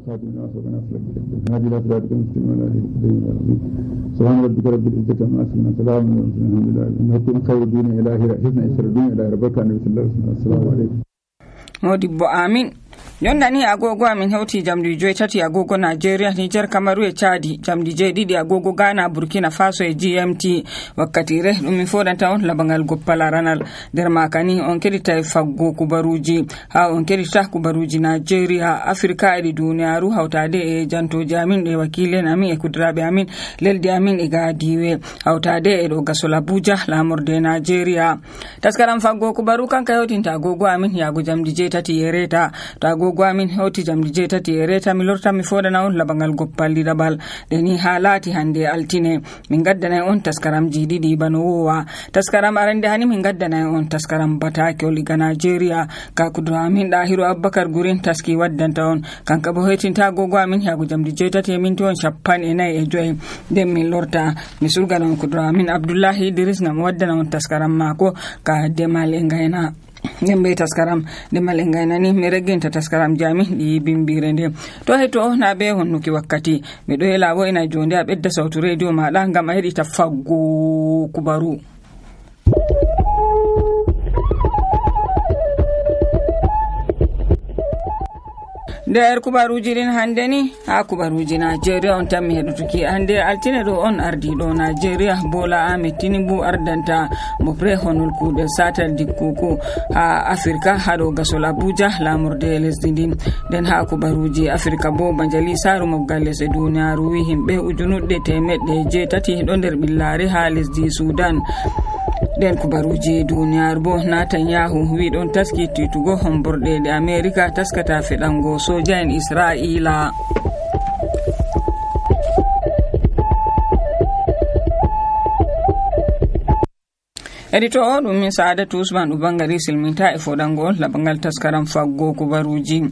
والخاتم لما سبق ناصر بالحق هذه الأفراد المسلمين ولا يهدي سبحان ربك رب العزة عما يصفون سلام على المرسلين الحمد لله إنكم خير الدين إلهي رحمنا إسر الدين إلهي ربك النبي صلى الله عليه وسلم السلام عليكم Modibbo amin yondani agogo amin hewti jamdi joytati agogo Nigeria Niger Kamaru e Chadi jamdi jeedidi agogo Ghana Burkina Faso e GMT wakkati re dum mi fodanta on labangal goppala ranal der makani on kedita e faggo kubaruji ha on kedita kubaruji Nigeria Afrika e duniyaaru hawtade e jantoji amin e wakilen amin e kudrabe amin lelde amin e gadiwe hawtade e do gasol Abuja lamorde Nigeria taskaram faggo kubaru kanka hewtinta agogo amin yago jamdi jeetati yereta to agogo amin hewti jamdi jeetati yereta mi lorta mi fodana on labangal goppalli dabal deni halati hande altine min gaddana on taskaram jididi banowa taskaram arande hani min gaddana on taskaram batake liga Nigeria ka kudu amin dahiru Abubakar gurin taski waddanta on kanka bo hetinta agogo amin yago jamdi jeetati minti on chappan e nay e joy den min lorta mi surgana on kudu amin Abdullahi Idris ngam waddana on taskaram mako ka demal e ngayna nembe taskaram de malengana ni meregenta taskaram jami di bimbire nde to heto na be honnuki wakkati mi do helawo ina jonde a bedda sautu radio ma da ngam a hedi ta faggo kubaru der kubaruji din hande ni ha kubaruji Nigeria on tammi hedutuki hande altine do on ardi do Nigeria Bola Ahmed Tinubu ardanta mo pre honul kude satal dikkuku ha Afrika hado gasol Abuja lamurde lesdin den ha kubaruji Afrika bo banjali saru mo galle se duniyaaru wi himbe ujunudde temedde je tati do der billare ha lesdi Sudan den kubaruji duniyar bo Netanyahu wi don taski titugo homborde de America taskata fedango soja en Israila edito dum min Saadatu Usman ubangari silminta e fodango labangal taskaram faggo kubaruji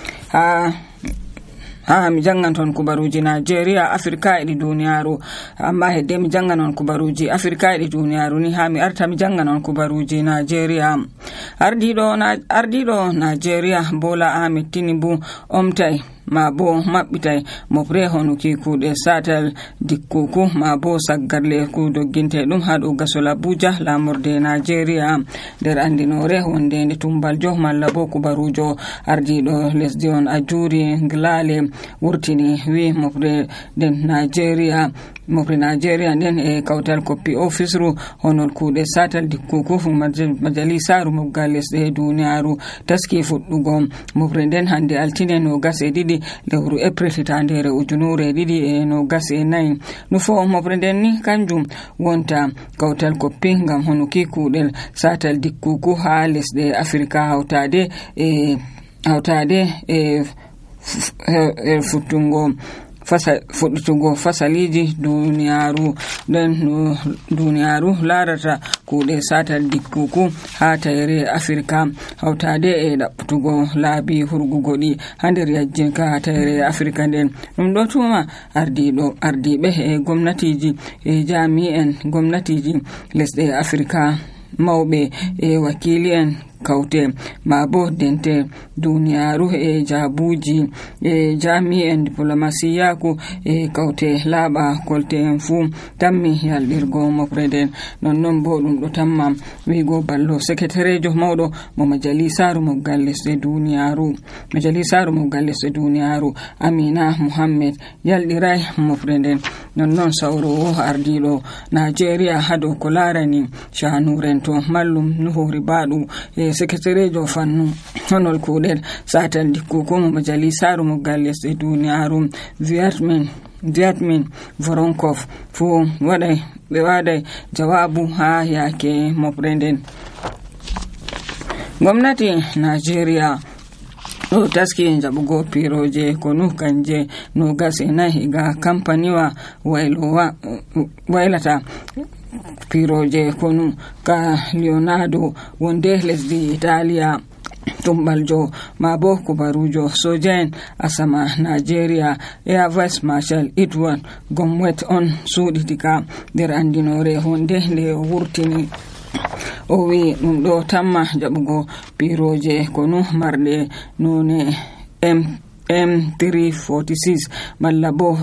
mi jangan ton kubaruji Nigeria Afrika e duniyaaru amma hedde mi jangan on kubaruji Afrika e duniyaaru ni ha mi arta mi jangan on kubaruji Nigeria ardido Nigeria Bola Ahmed Tinubu omtai ma bo mabbitai mo pre honuki kude satal dikkuku ma bo saggarle ku dogginte dum hado gasol Abuja lamurde Nigeria der andinore wonde ne tumbaljo malla bo kubarujo ardido lesdi on ajuri glale wurtini wi mo pre den Nigeria den e kautal copy office ru honol kude satal dikkuku fu majalisaru mo galesde duniyaaru taski fuddugo mo pre den hande altine no gase didi lewru April tandere ujunure didi e no gase nay no fo mo prenden ni kanjum wonta kautal copy ngam honuki kudel satal dikkuku ha lesde Afrika hawtade e futtungo fasaliji duniyaaru den duniyaaru larata kude satal dikkuku ha tayre Afrika hawtade e dabtugo laabi hurgugodi hander yajjinka ha tayre Afrika den dum do tuma ardibe e gomnatiji e jami'en gomnatiji lesde Afrika mawbe e wakili'en kaute mabo dente duniyaaru e jabuji e jami'en diplomasiyaku e kaute laba kolte fu tammi yaldirgo mo preden non bo dum do tamma wigo ballo secretaire mawdo mo majalisaru mo gallesde duniyaaru Amina Muhammad yaldiray mo preden non sawro ardido Nigeria hado ko larani shanurento mallum nuhori badu secretary fannu honol kudel satal dikkuko mo majalisaru mo gallesde duniyaaru Viatmin Voronkov fu wadai jawabu ha yake mo prenden gwamnati Nigeria o taski jabugo piroje konu kanje no gase na higa kampaniwa wailata piroje konu ka Leonardo wonde lesdi Italia tumbaljo mabo kubarujo sojen asama Nigeria Air Vice Marshal Edward Gomwet on suditika der andinore honde le wurtini o wi dum do tamma jabugo piroje konu marde none M346 malla bo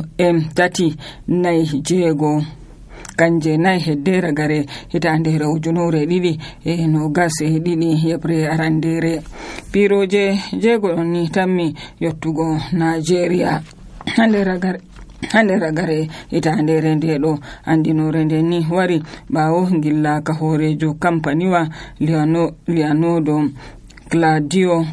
M346 kanje nay heddere gare hitandere ujunure ɗiɗi e nogas e ɗiɗi yebre arandere piroje jego ɗon ni tammi yottugo Nigeria hande ragare hitandere nde ɗo andinore nde ni wari ɓawo gillaka horejo kampaniwa Leonardo Claudio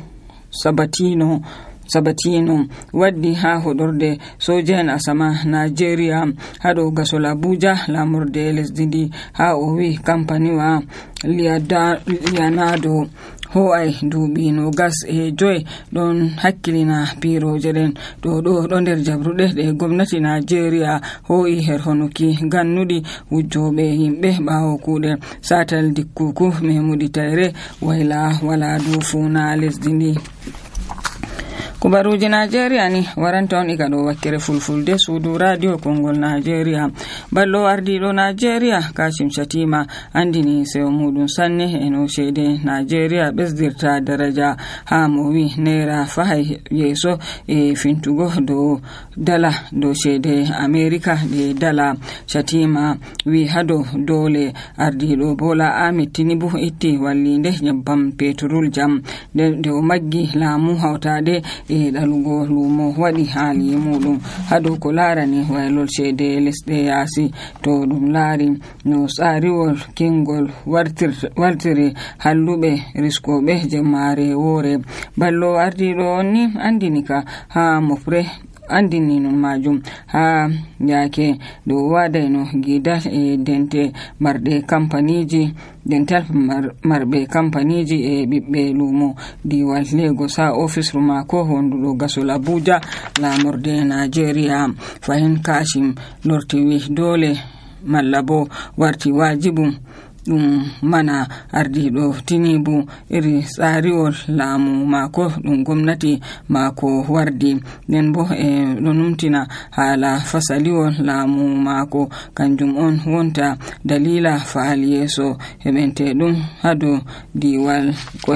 Sabatino waddi ha hodorde soja en asama Nigeria hado gasol Abuja lamurde lesdi ndi ha o wi kampaniwa Leonardo ho'ai duuɓi nogas e joy ɗon hakkilina piroje ɗen ɗo nder jabruɗe ɗe gomnati Nigeria ho'i her honuki gannuɗi wujjoɓe yimɓe ɓawo kuɗe satal dikkuku Memudi Taire wayla wala dufuna lesdi ndi. Kubaruji Nigeria ni waranta on iga ɗo wakkere fulfulde suudu radio Kongol Nigeria. Ballo ardiɗo Nigeria Kashim Shatima andini sewo muɗum sanne eno cede Nigeria ɓesdirta daraja ha mo wi naira fahay yeso e fintugo do dala do cede America de dala. Shatima wi hado dole ardiɗo Bola Ahmed Tinubu itti wallinde nyebbam petrol jam de o maggi laamu hawtade e ɗalugo lumo waɗi haali muɗum hado ko larani waylol cede lesɗe yaasi to ɗum laari no tsariwol kingol wartiri halluɓe riskoɓe jemmare woore. Ballo ardiɗo on ni andini ka ha mofre andini non majum ha yake do wadayno gidal e dente marɓe kampaniji dental marɓe kampaniji e ɓiɓɓe lumo diwal Lagos ha office mako honduɗo gasol Abuja lamorde Nigeria. Fahin Kashim lortiwi dole malla bo warti wajibum ɗum mana ardiɗo Tinubu iri tsariwol laamu mako ɗum gomnati mako wardi nden bo e ɗo numtina haala fasaliwol laamu mako kanjum on wonta dalila faal yeso heɓente ɗum hado diwal ko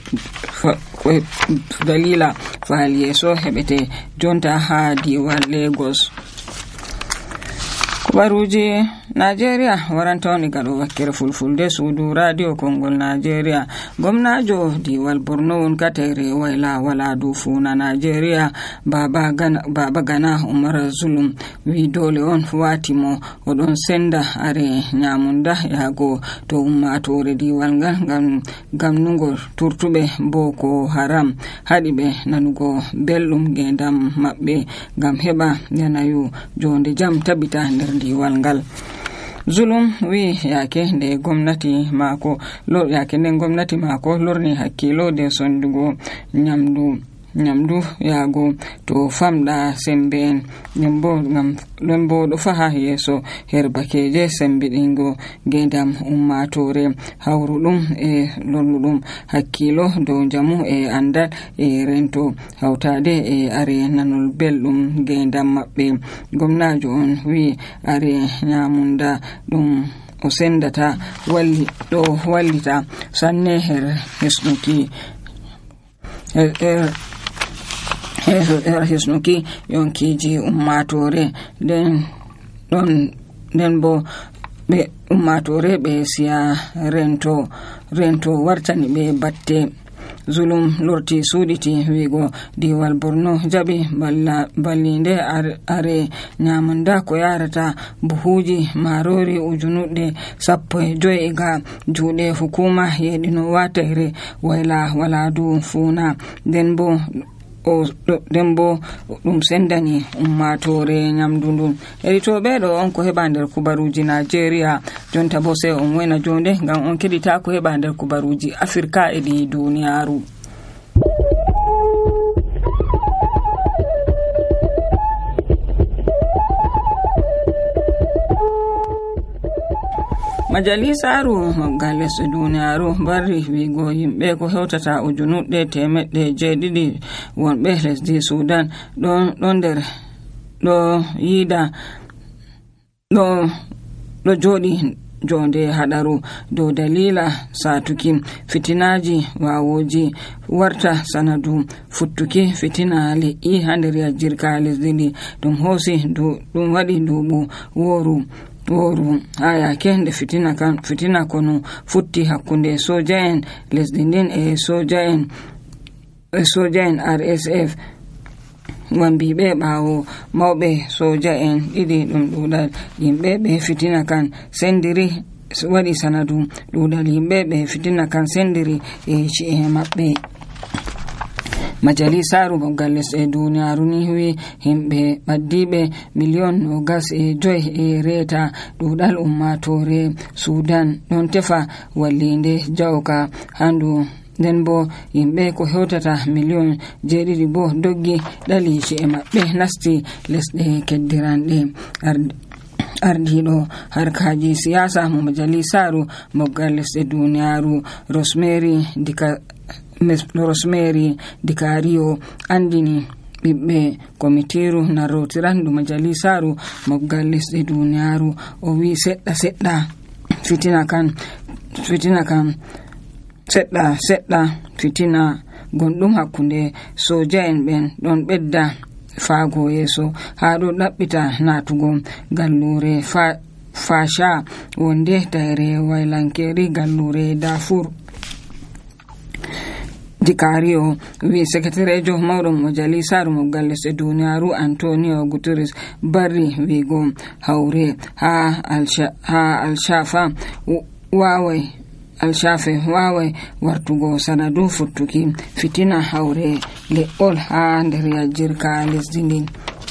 dalila faal yeso heɓete jonta ha diwal Lagos. Kubaruji Nigeria waranta on gaɗo wakkere fulfulde suudu radio Kongol Nigeria. Gomnajo diwal Borno won katere wayla wala dufuna Nigeria Baba Gana Umar Zulum wi dole on watimo oɗon senda are nyamunda yago to ummatore diwal ngal gamnugo turtuɓe Boko Haram haɗi ɓe nanugo belɗum gendam maɓɓe gam heɓa yanayu jonde jam tabita nder diwal ngal. Zulum wi yake nde gomnati mako lorni hakkilo de sondugo nyamdu yago to famɗa sembe lembo ɗo faha yeso her bakeje sembiɗingo gendam ummatore hawruɗum e lolluɗum hakkilo dow jamu e andal e rento hawtade e are nanol belɗum gendam maɓɓe. Gomnajo on wi are nyamunda ɗum o sendata wallita sanne her hisnuki yonkiji ummatore den bo be ummatore be siya rento wartani be batte. Zulum lorti suɗiti wigo diwal Borno jaɓi ballinde are nyamunda ko yarata buhuji marori ujunuɗe 15 ga juuɗe hukuma yeɗino watayre wayla wala du funa den bo ɗum sendani ummatore nyamdu ndun. Editoɓe ɗo on ko heɓa nder kubaruji Nigeria jonta bo sai on wayna jonde ngam on keɗita ko heɓa nder kubaruji Afrika e ɗi duniyaru. Majalisaru maggal lesɗe duniyaru barri wigo yimɓe ko hewtata ujunuɗe temeɗɗe 7 wonɓe lesdi Sudan ɗo nder ɗo yida ɗo joɗi jonde haɗaru dow dalila satuki fitinaji wawoji warta sanadu futtuki fitina le'i ha nder yajjirka lesdi ndi ɗum hoosi ɗum waɗi duuɓu woru ha yake nde fitina kono futti hakkunde soja en lesdi ndin e soja en RSF wambiɓe ɓawo mawɓe soja en ɗiɗi ɗum ɗuɗal yimɓe ɓe fitina kan sendiri waɗi sanadu ɗuɗal yimɓe ɓe fitina kan sendiri e ci'e maɓɓe. Majalisaru Mobgal Lesɗe Duniyaru ni wi himɓe ɓaddiɓe million 25 e reta ɗuɗal ummatore Sudan ɗon tefa wallinde jawka handu nden bo yimɓe ko hewtata million 7 bo doggi ɗali ci'e maɓɓe nasti lesɗe keddiranɗe. Ardiɗo harkaji siyasa mo Majalisaru Mobgal Lesɗe Duniyaru Rosemary DiCario andini ɓiɓɓe komitiru narrotirandu Majalisaru Mobgal Lesɗe Duniyaru o wi seɗɗa fitina gonɗum hakkunde soja en ɓen ɗon ɓedda faago yeso ha ɗo ɗaɓɓita natugo gallure fasha wonde tayre waylankeri gallure Darfur. DiCario wi secretarejo mawɗo Majalisaru Mobgal Lesɗe Duniyaru Antonio Guterres barri wigo hawre ha Al-Shafe wawai wartugo sanadu futtuki fitina hawre le'ol ha nder yajjirka lesdi ndin.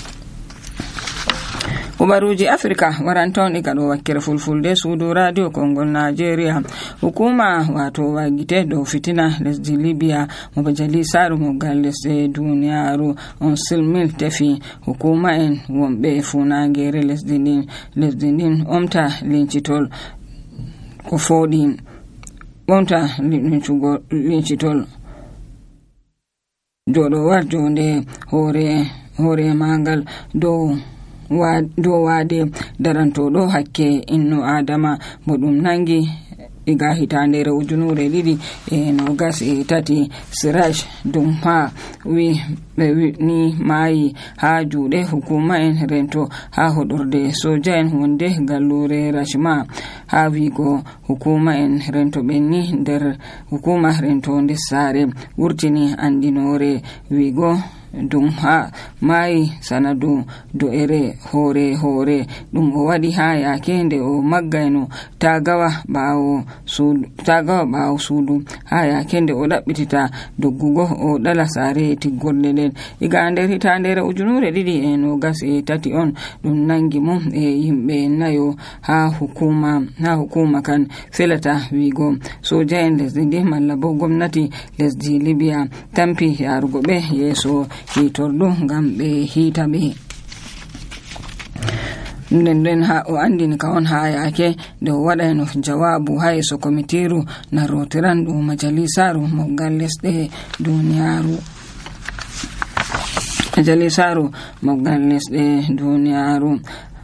Kubaruji Afrika waranton ɗiga ɗo wakkere fulfulde suudu radio Kongol Nigeria. Hukuma wato wagite dow fitina lesdi Libya mo Majalisaru Mobgal Lesɗe Duniyaru on silmil tefi hukuma en wonɓe funagere lesdi ndin omta lincitol ko foɗi wonta lincitol joɗowar jonde hore mangal dow wade darantoɗo hakke inno adama mo ɗum nangi iga hitandere 2023 Siraj Dumha wi ɓe ni maayi ha juuɗe hukuma en rento ha hoɗorde soja en wonde gallure Rashma ha wigo hukuma en rento ɓenni nder hukuma rento nder saare wurtini andinore wigo Dumha maayi sanadu do'ere hore ɗum o waɗi ha yake nde o maggayno tagawa ɓawo suudu ha yake nde o ɗaɓɓitita doggugo o ɗala saare tiggorɗe ɗen iga nder hitandere 2023 on ɗum nangi mo e yimɓe nayo ha hukuma kan felata wigo soja en lesdi ndi malla bo gomnati lesdi Libya tampi yarugo ɓe yeso hitorɗum ngam ɓe hiita ɓe. nden ha o andini ka on ha yake nde o waɗayno jawabu ha yeso komitiru narrotirandu Majalisaru Mobgal Lesɗe Duniyaru. Majalisaru Mobgal Lesɗe Duniyaru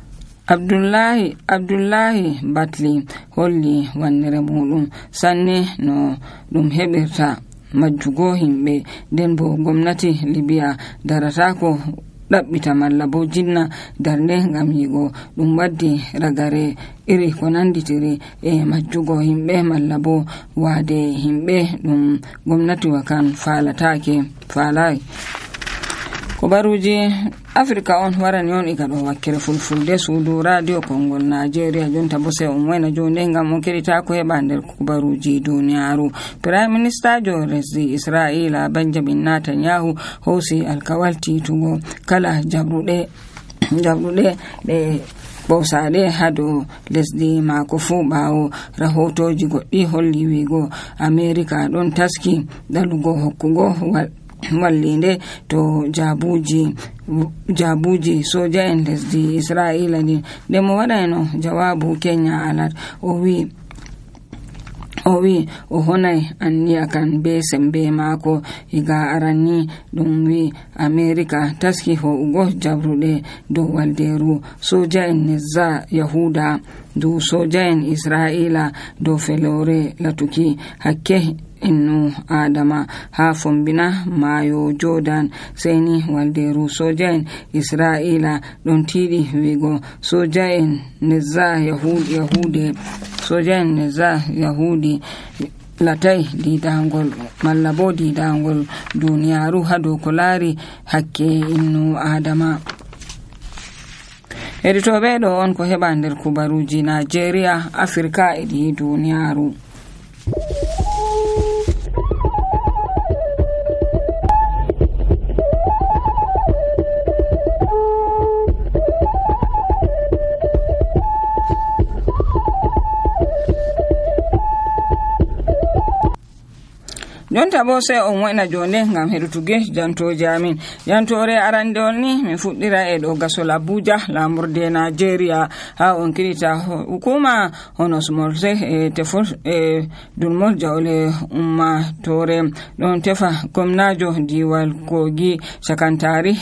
Abdullahi Batli holli wannere muɗum sanne no ɗum heɓirta majjugo himɓe nden bo gomnati Libya daratako ɗaɓɓita malla bo jinna darnde ngam yigo ɗum waddi ragare iri ko nanditiri e majjugo himɓe malla bo wade himɓe ɗum gomnati wakan falai. Kubaruji Afrika on warani on iga ɗo wakkere fulfulde suudu radio Kongol Nigeria jonta bo se on wayna jonde ngam on keɗita ko heɓa nder kubaruji duniyaru. Prime Minister jo lesdi Israila Benjamin Netanyahu hosi alkawal titugo kala jabruɗe ɗe ɓowsaɗe ha dow lesdi mako fu ɓawo rahotoji goɗɗi holli wigo America ɗon taski ɗalugo hokkugo wallinde to jabuji soja en lesdi Israila ni nde mo waɗayno jawabu Kenya alat o wi o wi o honay anniya kan be sembe maako higa aranni ɗum wi america taski ho'ugo jabruɗe dow walderu soja en nezza yahuda dow soja en israila dow felore latuki hakke innu adama ha fombina mayo jordan seni walderu soja en israila ɗon tiɗi wigo soja en nezza yahudi latai didangol malla bo didangol duniyaru ha dow ko laari hakke innu adama. Heditoɓe ɗo on ko heɓa nder kubaruji Nigeria, Afrika e ɗi duniyaru. jonta bo sai on wayna jonde ngam hedutuge jantoje amin. Jantore arande on ni mi fuddira e do gasol Abuja lamurde Nigeria ha on kirita hukuma honos morse e tefur e dulmol jawle umma tore don tefa gomnajo diwal kogi sakantari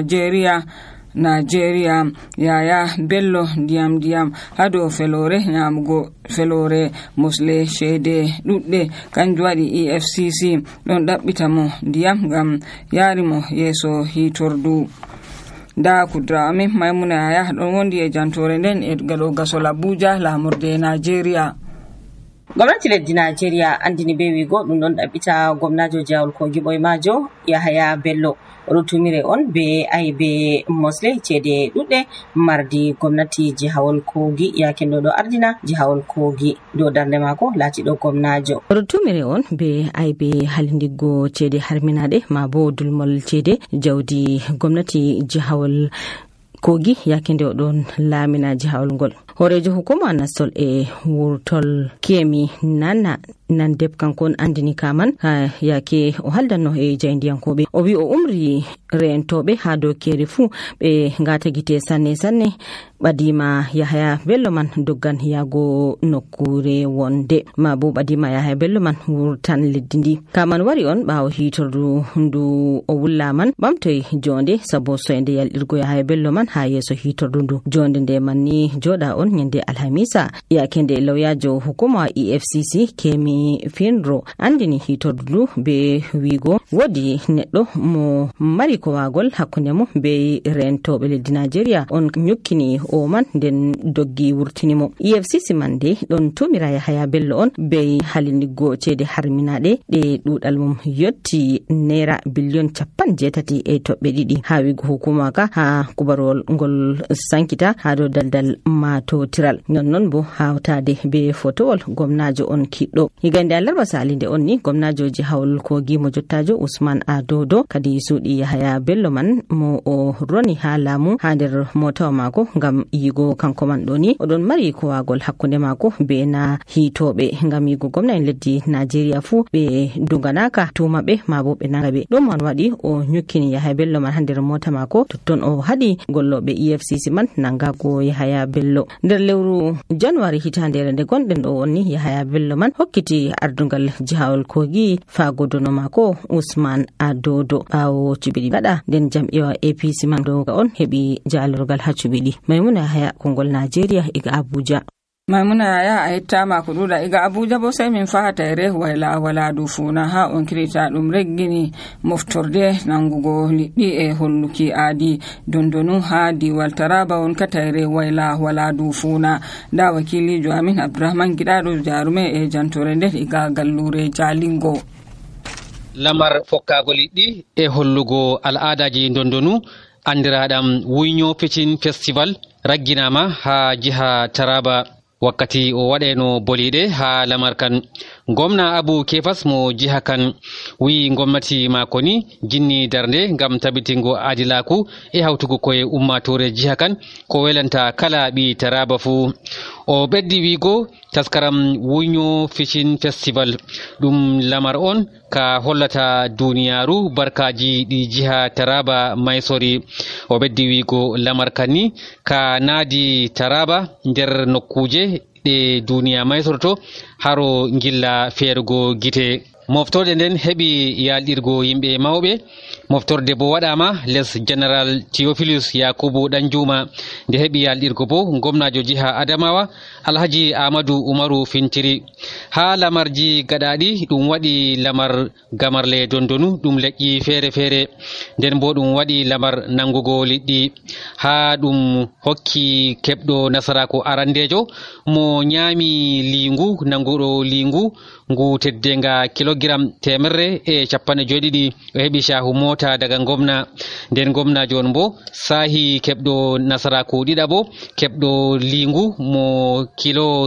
Nigeria Yaya Bello diyam hado felore nyamugo felore musle shede dudde kanjum wadi EFCC don dabbita mo diyam gam yarimo yeso hitordu. Da kudrami Maimuna Yaya don wondi e jantore nden e gado gasol Abuja lamurde Nigeria. Gwamnati leddi Nigeria andini be wigo dum don dabbita gwamnajo jawol kogi boymajo Yahaya Bello rutumire on be aybe mosle cede dudde mardi gwamnati jihawol kogi yakendo do ardina jihawol kogi do darde mako lati do gwamnajo rutumire on be aybe halindigo cede harminade mabo dulmol cede jawdi gwamnati jihawol kogi yakende don lamina jihawol ngol. Horejo hukuma nastol e wurtol kemi nana nan deb kankon andini kaman yake o haldanno e jayndiyankoɓe o wi o umri rentoɓe ha dow keri fu ɓe ngata gite sanne ɓadima Yahaya Bello man doggan yago nokkure wonde ma bo ɓadima Yahaya Bello man wurtan leddi ndi kaman wari on ɓawo hitordu ndu o wullaman ɓamtoy jonde sabo soyde yalɗirgo Yahaya Bello man ha yeso hitordu ndu jonde nde man ni joɗa on nyande alhamisa yakende lawyajo hukuma EFCC kemi finro andini hitordu be wigo wodi neddo mo mari ko wagol hakkunde mo be rentoɓe leddi Nigeria on nyukkini o man den doggi wurtinimo. EFCC mande don tumira Yahaya Bello on be halindigo cede harminade de dudal mum yotti naira billion 80 e toɓɓe ɗiɗi ha wigo hukuma ka ha kubarol ngol sankita ha do daldal mato tiral non bo hawtade be fotowol gomnajo on kiddo higande alarba salinde on ni gomnajo jihawol kogi mo jottajo Usman Adodo kadi sudi Yahaya Bello man mo o roni ha lamu ha nder motawa mako ngam yigo kanko man doni odon mari ko wagol hakkunde mako be na hitobe ngam yigo gomna en leddi Nigeria fu be dunganaka tuma be mabo be nagabe dum man wadi o nyukkini Yahaya Bello man ha nder mota mako totton o hadi gollobe EFCC man nangago Yahaya Bello nder lewru January hitande nde gonden do woni Yahaya Bello man hokkiti ardungal jihawol kogi fagodono mako Usman Adodo bawo cubidi gada den jam'iwa APC man do on hebi jalorgal ha cubidi. Maimuna Yahaya kongol Nigeria iga Abuja. Maimuna Yahaya a hettama ko duda iga Abuja bo sai min fahata ere wala dufuna ha on kirita dum reggini moftorde nangugo liddi e holluki aadi dondonu ha diwal Taraba on katayre wala dufuna da wakilijo Amin Abdurrahman Gidado jarume e jantore nder iga gallure Jalingo. Lamar fokkago liddi e hollugo al'adaji dondonu andiraɗam Wunyo Pitching Festival ragginama ha jiha Taraba wakkati o waɗeno boliɗe ha lamar kan. Gomna Abu Kefas mo jiha kan wi gomnati mako ni jinni darde ngam tabitingo adilaku e hawtugo koye ummatore jiha kan ko welanta kala ɓi Taraba fu. O beddi wigo taskaram Wunyo Pitching Festival ɗum lamar on ka hollata duniyaru barkaji ɗi jiha Taraba maysori. O beddi wigo lamar kanni ka naadi Taraba nder nokkuje liɗɗe duniya maytorto haro gilla feerugo gite. moftorde nden heɓi yalɗirgo yimɓe mawɓe. moftorde bo waɗama les général Théophilus Yakubu Danjuma nde heɓi yalɗirgo bo gomnajo jiha Adamawa Alhaji Amadou Umaru Fintiri. ha lamarji gaɗaɗi ɗum waɗi lamar gamarle dondonu ɗum leƴƴi feere feere, nden bo ɗum waɗi lamar nangugo liɗɗi. ha ɗum hokki keɓɗo nasarako arandejo mo ñaami lingu nanguɗo lingu ngu teddenga kilogram 150 o heɓi shahu mota daga gomna. nden gomnajo on bo sahi keɓɗo nasaraku ɗiɗabo keɓɗo lingu mo kilo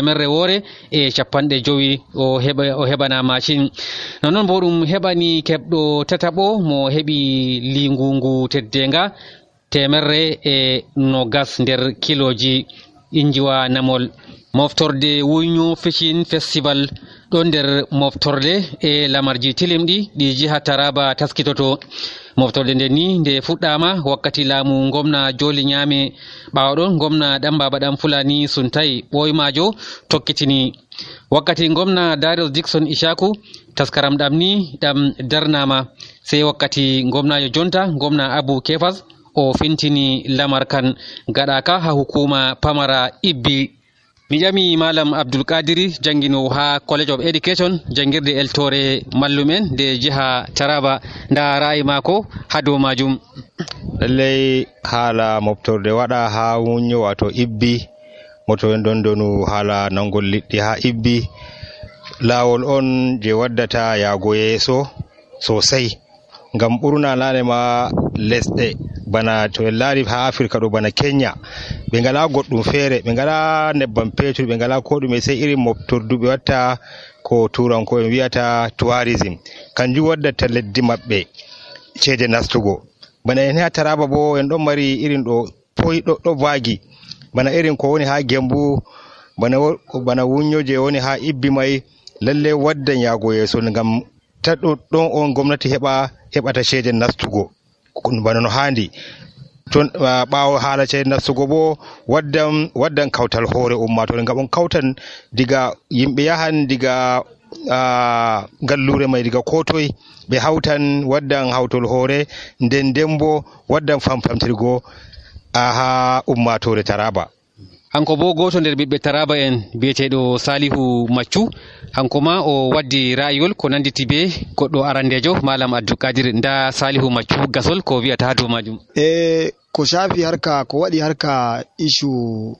150 o heɓana machine. nonnon bo ɗum heɓani keɓɗo tataɓo mo heɓi lingu ngu teddenga 120 nder kiloji injiwa namol. moftorde wunyo fishing festival ɗo nder moftorde e lamarji tilimɗi ɗi jiha Taraba taskitoto. moftorde nde ni nde fuɗɗama wakkati laamu gomna Joli Nyame. ɓawaɗon gomna ɗan baba ɗan Fulani Suntai ɓoymajo tokkitini. wakkati gomna Darius Dickson Ishaku taskaram ɗam ni ɗam darnama, sey wakkati gomnajo jonta gomna Abu Kefas o fintini lamar kan gaɗaka ha hukuma pamara Ibbi. mi ƴami malam Abdul Kadiri jangino ha College of Education jangirde eltore mallumen de jiha Taraba, nda ra'ayi mako ha dow majum. lallai hala moftorde waɗa ha wunyo wato Ibbi, moto dondonu hala nangol liɗɗi ha Ibbi lawol on je waddata yago yeso sosai, ngam ɓurna nane ma lesɗe bana to en laari ha Afrika ɗo bana Kenya ɓe ngala goɗɗum feere, ɓe ngala nebbam petur, ɓe ngala ko ɗume sai irin moftorduɓe watta ko turanko en wiyata tourism, kanjum waddata leddi maɓɓe ceede nastugo. bana en ha Taraba bo en ɗon mari irin ɗo poyi ɗo vaagi, bana irin ko woni ha Gembu, bana wunyo je woni ha Ibbi mai lalle waddan yago yeso, ngam taɗo ɗon on gomnati heɓata ceede nastugo bana no handi. ton ɓawo haala ceede nastugo bo waddan kawtal hoore ummatore, ngam on kawtan diga yimɓe yahan diga gallure mai diga kotoy ɓe hawtan, waddan hawtol hoore, nden bo waddan famfamtirgo ha ummatore Taraba. hanko bo goto nder ɓiɓɓe Taraba en biyeteɗo Salihu Maccu, hanko ma o waddi ra'ayol ko nanditi be goɗɗo arandejo malam Abdul Kadir. nda Salihu Maccu gasol ko wiyata ha dow majum. ko shafi harka ko waɗi harka ishu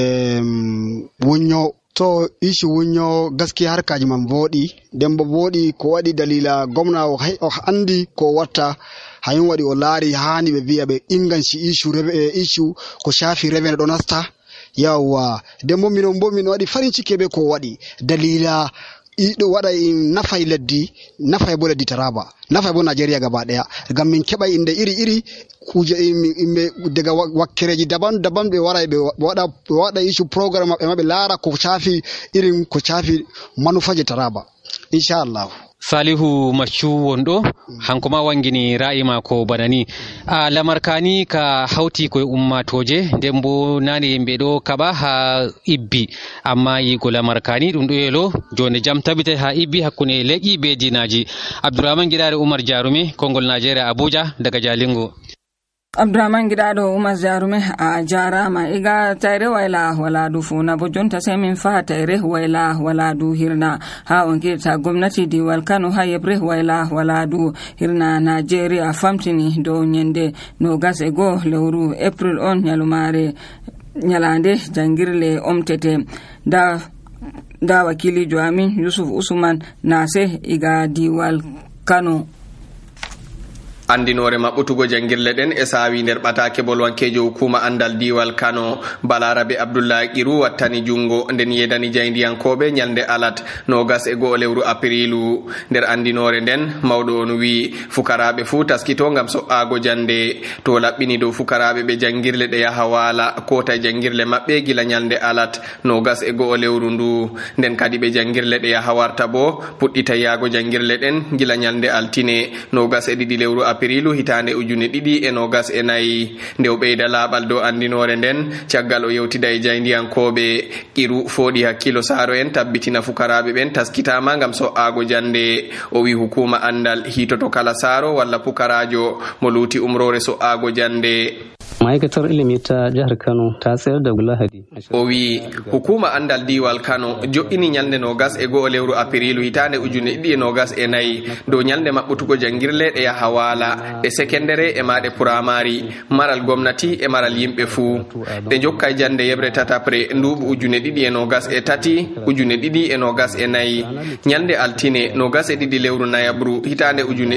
wunyo, to ishu wunyo gaskiya harkaji man boɗi, nden bo boɗi ko waɗi dalila gomna o andi ko watta, hayum waɗi o laari hani ɓe wi'a ɓe inganci ishu ko shafi revene ɗo nasta. yawwa nden bo min waɗi farin ciki be ko waɗi dalila ɗo waɗa nafay leddi, nafay bo leddi Taraba, nafay bo Najeriya gaba ɗaya, ngam min keɓa inde iri kuje daga wakkereji daban ɓe waray ɓe waɗa issue programme maɓɓe ma ɓe laara ko shafi irin ko shafi manufaje Taraba inchallah. Salihu Maccu wonɗo hanko ma wangini ra'ayi mako bana ni. lamar kani ka hawti koye ummatoje, nden bo nane yimɓe ɗo kaɓa ha Ibbi, amma yigo lamar kani ɗum ɗo yelo jonde jam tabita ha Ibbi hakkunde leƴƴi be dinaji. Abdourahmane Giɗaɗo Umar Jarume, Kongol Nigeria Abuja daga Jalingo. Abdourahmane Giɗaɗo Umar Jarume a jarama. iga tayre wayla waladu funa bo jonta sai min fa tayre wayla waladu hirna ha on kirta gwamnati diwal Kano ha yebre wayla waladu hirna Nigeria famtini do nyende no gas e go lewru April on nyalande jangirle omtete da wakilijo amin Yusuf Usman Nase iga diwal Kano. andinore maɓɓutugo jangirle ɗen e saawi nder ɓatake bolwankejo hukuma andal diwal Kano Balarabe Abdoullahi Qiru wattani jungo nden yedani jayndiyankoɓe nyalde alat nogas e go'o lewru aprilu. nder andinore nden mawɗo on wi fukaraɓe fuu taskito ngam so'ago jande to laɓɓini dow fukaraɓe ɓe jangirle ɗe yaha waala kota jangirle maɓɓe gila nyalde alat nogas e go'o lewru ndu. nden kadi ɓe jangirle ɗe yaha warta bo puɗɗita yago jangirle ɗen gila nyalde altine nogas e ɗiɗi lewru apirilu hitande ujune 2024 nde o ɓeyda laaɓal dow andinore nden caggal o yewtida e jayndiyankoɓe qiru fooɗi hakkilo saaro en tabbitina fukaraɓe ɓen taskitama gam so'ago jande. O wi hukuma andal hitoto kala saaro walla pukarajo mo luuti umrore so'ago jande. ma'aikatar ilimi ta jihar Kano ta tsayar da Lahadi. O wi hukuma andal diwal Kano jo'ini nyalde 21 lewru apirilu hitande ujune 2024 dow nyalde mabbutugo jangirle ɗe yaha waala ɗe sekendere e maɗe puramari maral gomnati e maral yimɓe fuu ɗe jokka jande yebre tatabre nduɓu ujune 2023 ujune 2024 nyalde altine 22 lewru nayabru hitande ujune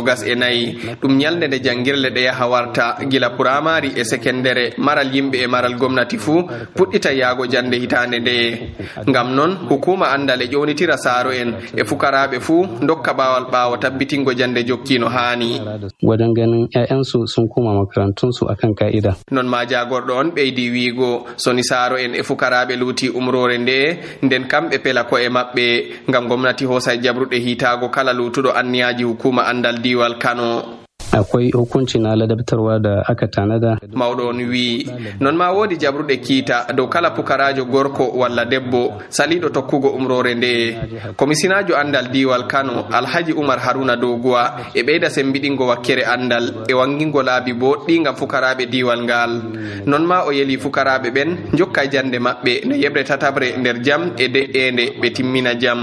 2024 ɗum nyalde nde jangirle ɗe yaha warta gila puramari e sekendere maral yimɓe e maral gomnati fuu puɗɗita yaago jande hitande nde. Ngam non hukuma andal e ƴownitira saaro en e fukaraɓe fuu dokka ɓawo tabbitingo jande jokkino haani wajen ganin 'ya'yansu sun koma makarantunsu akan ka'ida. Non ma jagorɗo on ɓeydi wiigo soni saaro en e fukaraɓe luuti umrore nde nden kamɓe pela ko'e maɓɓe ngam gomnati hoosa jabruɗe hiitaago kala luutuɗo anniyaji hukuma andal diwal Kano. Akwai hukunci na ladabtarwa da aka tanada. Mawɗo on wi non ma woodi jabruɗe kiita dow kala pukarajo gorko walla debbo saliɗo tokkugo umrore nde. Komisinajo andal diwal Kano Alhaji Umar Haruna Doguwa e ɓeyda sembiɗingo wakkere andal e wangingo laabi boɗɗi ngam fukaraɓe diwal ngal. Non ma o yeli fukaraɓe ɓen jokka jande maɓɓe no yebre tatabre nder jam e de'ende ɓe timmina jam.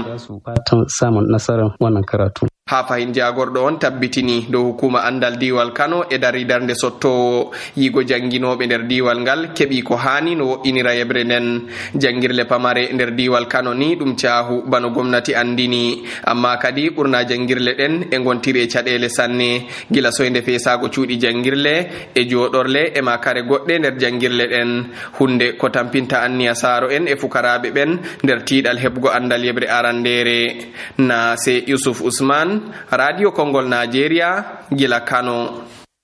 Samun nasarar wannan karatu. Ha fahin jagorɗo on tabbitini dow hukuma andal diwal Kano e dari darnde sottowo yigo janginoɓe nder diwal ngal keɓi ko hani no wo'inira yebre nden. Jangirle pamare nder diwal Kano ni ɗum caahu bano gomnati andini, amma kadi ɓurna jangirle ɗen e gontiri e caɗele sanne gila soyde feesago cuuɗi jangirle e joɗorle e makare goɗɗe nder jangirle ɗen, hunde ko tampinta anniya saaro en e fukaraɓe ɓen nder tiiɗal heɓgo andal yebre arandere. Nase Yusuf Usman, Radio Kongol Nigeria, gila Kano.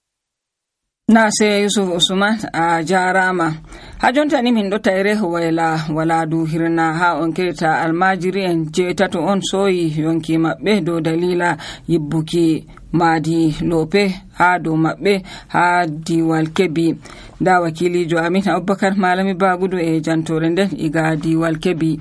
Nase Yusuf Usman a jarama. Ha jontani min ɗo tayre wala du hirna ha on keta almajiri en jeetato on soyi yonki maɓɓe dow dalila yibbuki madi lope ha dow maɓɓe ha diwal Kebbi. Da wakilijo amin Abubakar Malami Bagudu e jantore nden iga diwal Kebbi.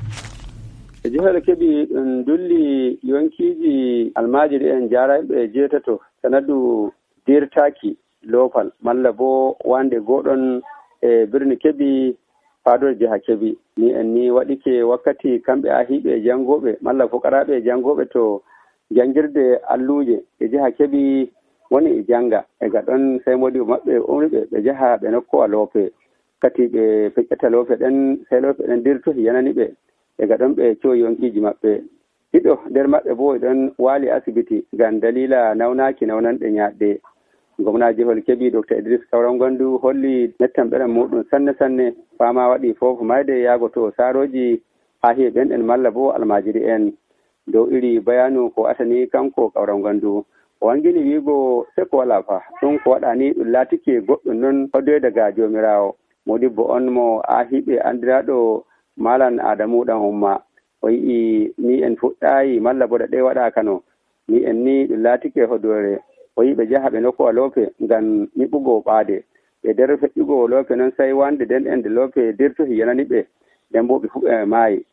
Jihar Kebbi ɗum dulli yonkiji almajiri en jarayɓe jeetato sanadu dirtaki lopal malla bo wande goɗon e birni Kebbi fador jiha Kebbi ni en ni waɗike wakkati kamɓe ahiɓe jangoɓe malla fukaraɓe jangoɓe to jangirde alluje e jiha Kebbi woni e janga e gaɗon sai modi maɓɓe umriɓe ɓe jaha ɓe nokkowa loope kati ɓe feƴƴata loope ɗen sai loope ɗen dirtohi yanani ɓe e gaɗon ɓe coyi yonkiji maɓɓe. Ɗiɗo nder maɓɓe bo ɗon waali asibiti ngam dalila nawnaki nawnanɗe ñaɗɗe. Gwamna jihol Kebbi Dr. Idris Kauran Gwandu holli nettan ɓeran muɗum sanne fama waɗi foofu mayde yaago to saaroji ha heɓen en malla bo almajiri en dow iri bayanu ko atani kanko Kauran Gwandu. O wangini wiigo se ko wala fa ɗum ko waɗani ɗum laatike goɗɗum non hoddoy daga jomirawo modibbo on mo ahiɓe andiraɗo Malan Adamu ɗan Humma o yi'i ni en fuɗɗayi malla bo ɗe waɗa kano ni en ni ɗum laatike hodore o yi ɓe jaha ɓe nokkuwa loope ngam niɓugo ɓaade ɓe nder feƴƴugo loope noon sai wande nden ende loope dirtohi yanani ɓe nden bo ɓe fuɓe maayi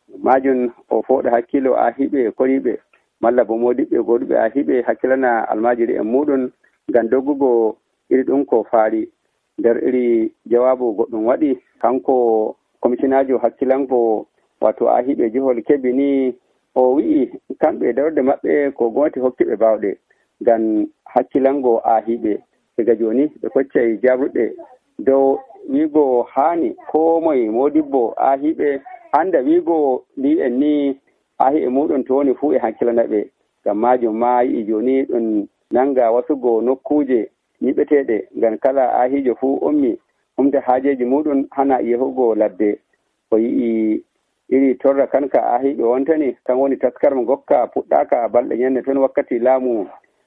majun o fooɗa hakkilo ahiɓe koriɓe malla bo modiɓɓe goɗuɓe ahiɓe hakkilana almajiri en muɗum ngam doggugo iri ɗum ko faari nder iri jawabu goɗɗum waɗi kanko komisinajo hakkilanko wato ahiɓe jihol Kebbi ni o wi'i kamɓe dawde maɓɓe ko gomnati hokkiɓe bawɗe ngam hakkilango ahiɓe daga joni ɓe koccay jabruɗe dow wiigo hani ko moye modibbo ahiɓe anda wiigo ni en ni ahiɓe muɗum to woni fuu e hakkilana ɓe ngam majum ma yi'i joni ɗum nanga wasugo nokkuje yiɓeteɗe ngam kala ahijo fuu ummi humde haajeji muɗum hana yehugo ladde o yi'i iri torra kanka ahiɓe wontani kan woni taskarma gokka puɗɗaka balɗe ñande toon wakkati laamu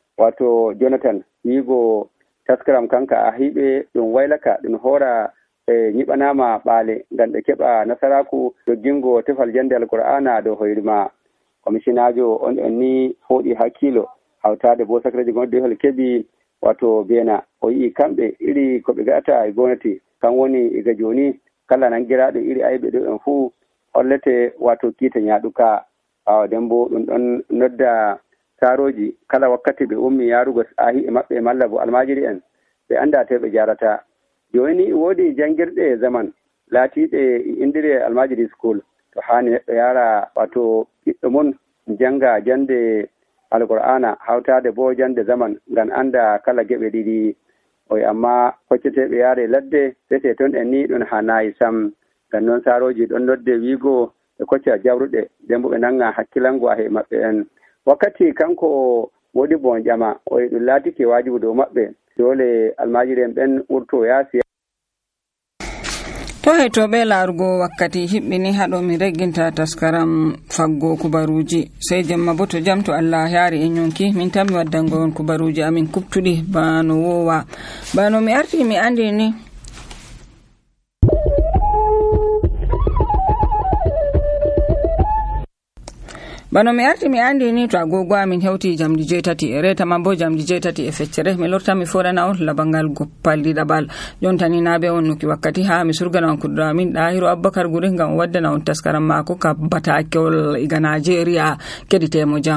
wato Jonathan wiigo taskaram kanka ahiɓe ɗum waylaka ɗum hoora e ñiɓanama ɓaale ngam ɓe keɓa nasaraku doggingo tefal jande alqur'ana dow hoyrima. Komisinajo on en ni fooɗi hakkilo hawtade bo sakreji gonɗo hol keɓi wato bena o yii kamɓe iri ko ɓe gaɗata e gomnati kan woni iga joni kala nangiraɗo iri ayɓe ɗo en fuu hollete wato kiita ñaaɗuka ɓaawa nden bo ɗum ɗon nodda saroji kala wakkati ɓe ummi yarugo ahi e maɓɓe malla bo almajiri en ɓe anda te ɓe jarata joni woodi jangirɗe zaman laatiɗe indiri almajiri school to hani neɗɗo yara wato ɓiɗɗo mum janga jande alqur'ana hawtade bo jande zaman ngam anda kala geɓe ɗiɗi oy amma hocceteɓe yaare ladde sete toon en ni ɗum hanayi sam ngam noon saroji ɗon nodde wiigo ɓe kocca jawruɗe nden bo ɓe nanga hakkilango ahe maɓɓe en wakkati kanko woodi bon ƴama oy ɗum laatike wajibu dow maɓɓe dole almajiri en ɓen wurto yaasi to heytoɓe laarugo wakkati hiɓɓini haɗo mi regginta taskaram faggo kubaruji sey jemma bo to jam to Allah yaari en yonki min tan mi waddango on kubaruji amin kuptuɗi bano wowa bano mi arti mi andi ni bano mi arti mi andi ni to agogo amin hewti jamdi 7 reta man bo jamdi 7 e feccere mi lorta mi forana on labangal goppal ɗiɗaɓal jontani naɓe on nuki wakkati ha mi surgana on kuɗɗo amin ɗahiru aboubacar guri ngam waddana on taskaram mako ka batakewol iga nigeria keɗitemo jam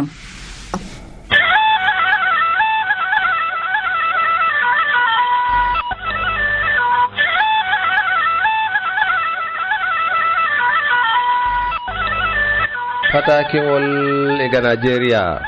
patakewol ega Nigeria.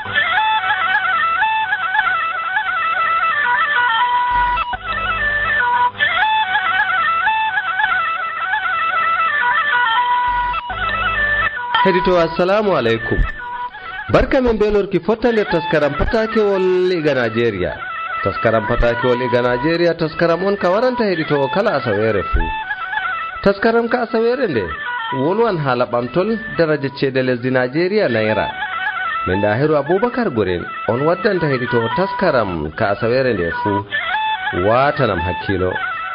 Hedito assalamu alaikum. Barka min belorki fottale taskaram patakewol ega Nigeria. Taskaram patakewol ega Nigeria taskaram on ka waranta hedito kala asawere fu. Taskaram ka asawere nde wolwan hala ɓamtol daraja ceede lesdi Nigeria naira min Dahiru Aboubacar Guren on waddanta hedito taskaram ka asawere nde fu watanam hakkilo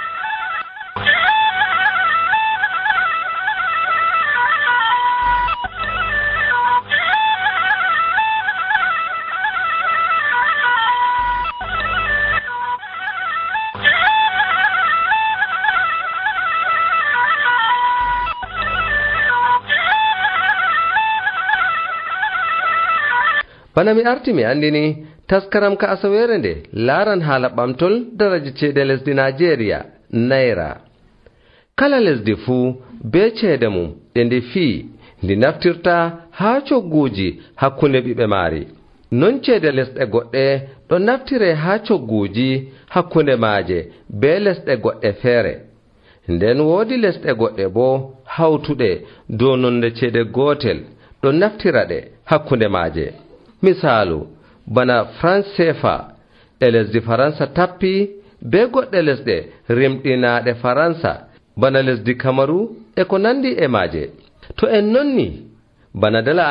bana mi arti mi andini taskaram ka asawere nde laran hala ɓamtol daraja ceede lesdi Nigeria naira kala lesdi fuu be ceede mum ɗe ndi fii ndi naftirta haa cogguuji hakkunde ɓiɓɓe maari non ceede lesɗe goɗɗe ɗo naftire haa cogguuji hakkunde maaje be lesɗe goɗɗe feere nden woodi lesɗe goɗɗe bo hawtuɗe dow nonde ceede gootel ɗo naftira ɗe hakkunde maaje misalu bana France CFA e lesdi Faransa tappi be goɗɗe lesɗe rimɗinaaɗe Faransa bana lesdi Kamaru e ko nandi e maaje to en nonni bana dala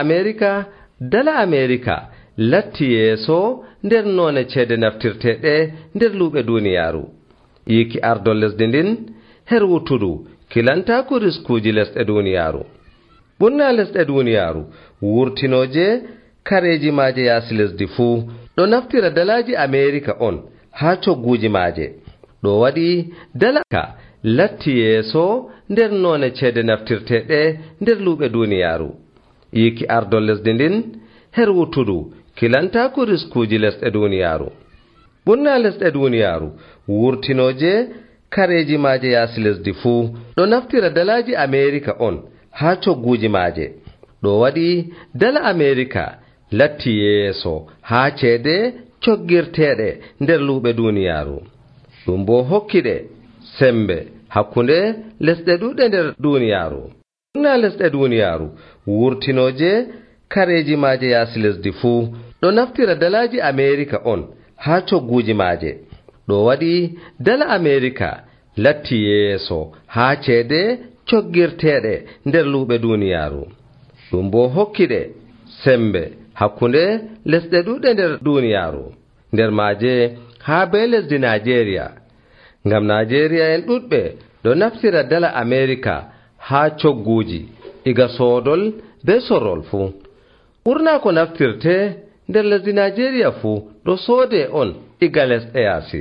Amerika latti yeeso nder noone ceede naftirteɗe nder luuɓe duniyaaru yiki ardol lesdi ndin her wuttudu kilantaku riskuuji lesɗe duniyaaru ɓurna lesɗe duniyaaru wurtinooje kareji maaje yaasi lesdi fuu ɗo naftira dalaji Amerika on haa cogguuji maaje ɗo waɗi dalaka latti yeeso nder noone ceede naftirteɗe nder luuɓe duniyaaru yiki ardol lesdi ndin her wuttudu kilantaku riskuuji lesɗe duniyaaru ɓurna lesɗe duniyaaru wurtinooje kareji maaje yaasi lesdi fuu ɗo naftira dalaji Amerika on haa cogguuji maaje ɗo waɗi dala Amerika latti yeeso haa ceede coggirteeɗe nder luuɓe duniyaaru ɗum bo hokkiɗe sembe hakkunde lesɗe ɗuɗɗe nder duniyaaru ɓurna lesɗe duniyaaru wurtinooje kareji maaje yaasi lesdi fuu ɗo naftira dalaji Amerika on haa cogguuji maaje ɗo waɗi dala Amerika latti yeeso haa ceede coggirteeɗe nder luuɓe duniyaaru ɗum bo hokkiɗe sembe hakkunde lesɗe ɗuɗɗe nder duniyaaru nder maaje haa be lesdi Nigeria ngam Nigeria en ɗuɗɓe ɗo naftira dala Amerika haa cogguuji iga soodol be sorrol fuu ɓurna ko naftirte nder lesdi Nigeria fuu ɗo soode on iga lesɗe yaasi.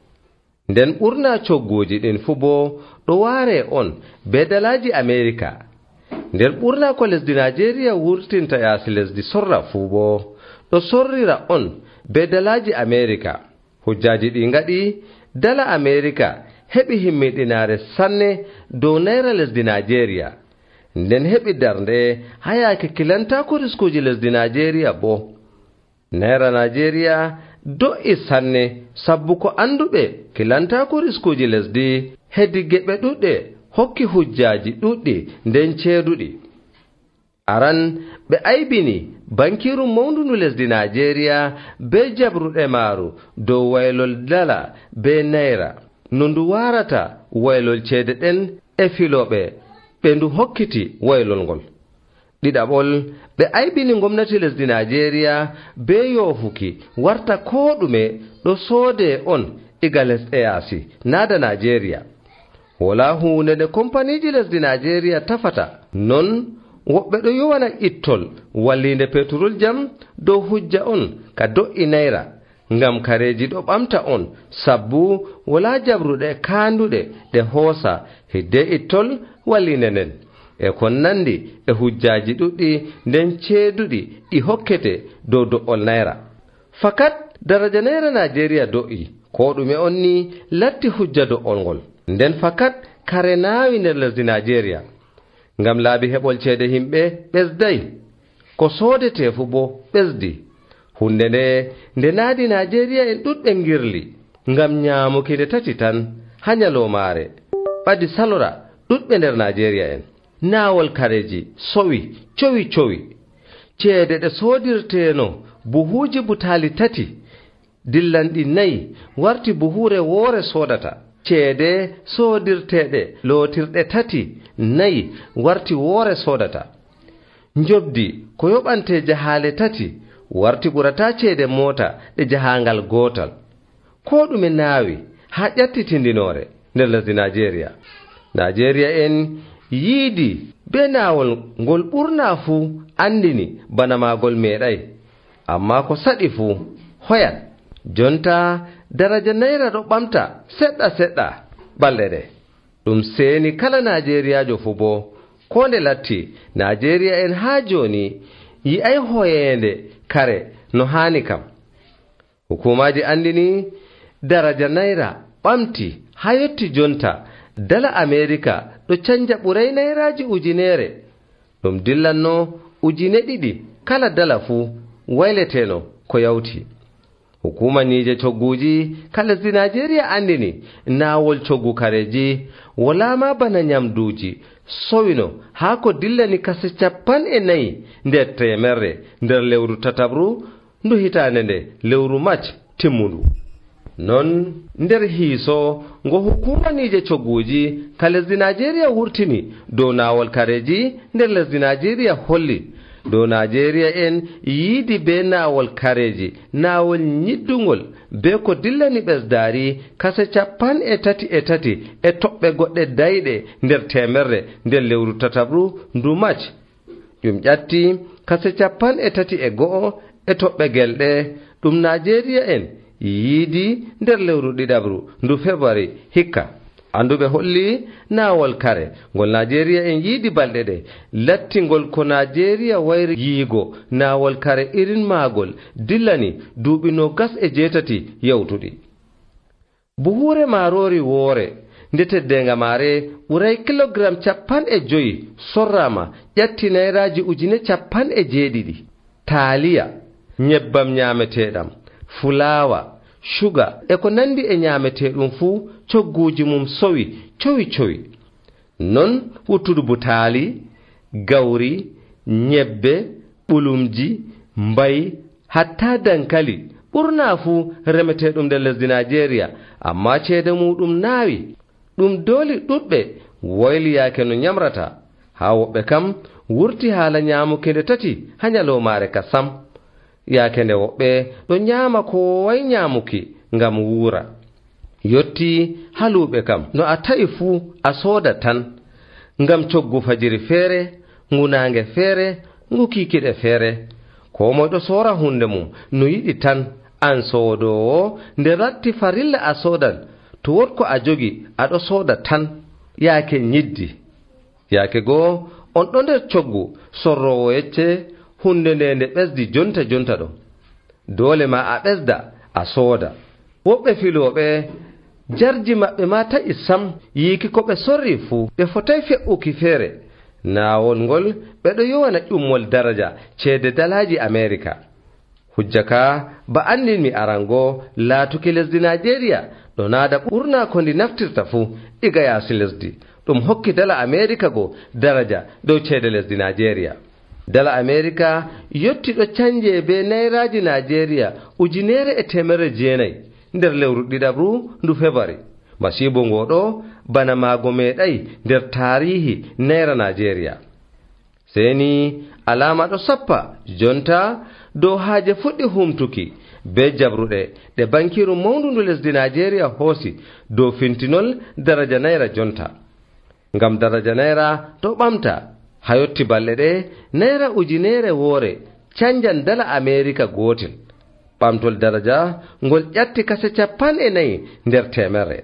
Nden ɓurna cogguji ɗin fuu bo ɗo waare on be dalaji Amerika. Nder ɓurna ko lesdi Nigeria wurtinta yaasi lesdi sorra fuu bo ɗo sorrira on be dalaji Amerika. Hujjaji ɗi ngaɗi dala Amerika heɓi himmiɗinaare sanne dow naira lesdi Nigeria. Nden heɓi darnde ha yaake kilantako riskuji lesdi Nigeria bo. Naira Nigeria do'i sanne sabbu ko anduɓe kilantako riskuji lesdi hedi geɓe ɗuɗɗe hokki hujjaji ɗuɗɗi nden ceeduɗi. Aran ɓe aibini bankiru mawndu lesdi Nigeria be jabruɗe maaru dow waylol dala be naira no ndu warata waylol ceede ɗen e filoɓe ɓe ndu hokkiti waylol ngol. Ɗiɗaɓol ɓe aibini gomnati lesdi Nigeria be yofuki warta ko ɗume ɗo soode on iga lesɗe yaasi naada Nigeria. Wala hunde nde kompaniji lesdi Nigeria tafata non woɓɓe ɗo yowana ittol wallinde petrol jam dow hujja on ka do'i naira ngam kareji ɗo ɓamta on sabbu wala jabruɗe kanduɗe ɗe hoosa hidde ittol wallinde nden e kon nandi e hujjaji ɗuɗɗi nden ceeduɗi ɗi hokkete dow do'ol naira. Fakat daraja naira Nigeria do'i ko ɗume on ni latti hujja do'ol ngol. Nden fakat kare naawi nder lesdi Nigeria ngam laabi heɓol ceede himɓe ɓesday ko soodete fu bo ɓesdi. Hunde nde naadi Nigeria en ɗuɗɓe ngirli ngam nyaamuki nde tati tan ha nyalomaare ɓadi salora ɗuɗɓe nder Nigeria en. Naawol kareji sowi cowi ceede ɗe soodirteeno buhuuji butaali tati dillanɗi 4 warti buhuure woore soodata. Ceede soodirteeɗe lootirɗe 4 warti woore soodata. Njobdi ko yoɓante jahaale 3 warti ɓurata ceede moota ɗe jahaangal gootal. Ko ɗume naawi haa ƴattitindinoore nder lesdi Nigeria. Nigeria en yiidi be naawol ngol ɓurnaa fuu andini bana maagol meeɗay, amma ko saɗi fuu hoyat. Jonta daraja naira ɗo ɓamta seɗɗa balɗe ɗe. Ɗum seeni kala Nigeriajo fuu bo ko nde latti Nigeria en haa jooni yi'ay hoyeende kare no haani kam. Hukumaji andini daraja naira ɓamti haa yotti jonta dala Amerika ɗo canja ɓuray nairaji 1,000 ɗum dillanno 2,000 kala dala fuu wayleteno ko yawti. Hukuma nije cogguji ka lesdi Nigeria andini naawol coggu kareji wala ma bana nyamduji sowino haa ko dillani kase 40 nder temerre nder lewru tatabru ndu hitaande nde lewru Mac timmundu. Non nder hiiso ngo hukuma nije cogguji ka lesdi Nigeria wurtini dow naawol kareji nder lesdi Nigeria holli dow Nigeria en yiidi be naawol kareji naawol nyiddungol be ko dillani ɓesdaari kase 33 e toɓɓe goɗɗe dayɗe nder temerre nder lewru tatabru ndu Mac. Ɗum ƴatti kase 31 e toɓɓe gelɗe ɗum Nigeria en yiidi nder lewru ɗiɗabru ndu February hikka. Anduɓe holli naawol kare ngol Nigeria en yiidi balɗe ɗe lattingol ko Nigeria wayri yiigo naawol kare irin maagol dillani duuɓi 28 yawtuɗi. Buhuure maarori woore nde teddenga maare ɓuray kilogram 50 sorrama ƴatti nairaji 17,000. Taaliya, nyebbam nyaameteeɗam, fulawa, shuga e ko nandi e nyaameteeɗum fuu cogguji mum sowi cowi. Non wuttudu butaali, gawri, nyebbe, ɓulumji, mbayi, hatta dankali ɓurnaa fuu remeteeɗum nder lesdi Nigeria, amma ceede muɗum naawi. Ɗum dooli ɗuɗɓe wayliyaake no nyamrata, haa woɓɓe kam wurti haala nyaamuki nde tati ha nyalomaare ka sam. Yaake nde woɓɓe ɗo nyaama ko way nyaamuki ngam wuura. Yotti haluɓe kam no a ta'i fuu a sooda tan ngam coggu fajiri feere, ngunaange feere, ngu kiikiɗe feere. ko moɗo sora hunde mum no yiɗi tan an sodowo nde ratti farilla a sodan to wotko a jogi aɗo soda tan yaake ñiddi yaake goo on ɗo nder coggu sorrowo yecce hunde nde ɓesdi jonta ɗo dole ma a ɓesda a sooda woɓɓe filoɓe jarji maɓɓe ma taƴi sam yiiki ko ɓe sorri fuu ɓe fotai fe'uki feere naawol ngol ɓeɗo yowana ƴummol daraja ceede dalaji amerika hujja ka ba andinmi arango laatuki lesdi Najeriya ɗo naada ɓurna ko ndi naftirta fuu iga yaasi lesdi ɗum hokki dala amerika go daraja dow ceede lesdi Najeriya. Dala amerika yotti ɗo canje be nairaji Najeriya 1900 nder lewru ɗiɗabru ndu February. Masibo ngoɗo bana maago meɗai nder tarihi naira Najeriya. Seni alama ɗo sappa jonta dow haaje fuɗɗi humtuki be jabruɗe ɗe bankiru mawndu ndu lesdi Najeriya hoosi dow fintinol daraja naira jonta. Ngam daraja naira ɗo ɓamta ha yotti balɗe ɗe naira 1,000 woore canjan dala amerika gotel. ɓamtol daraja ngol ƴatti kase 40 nder temerre.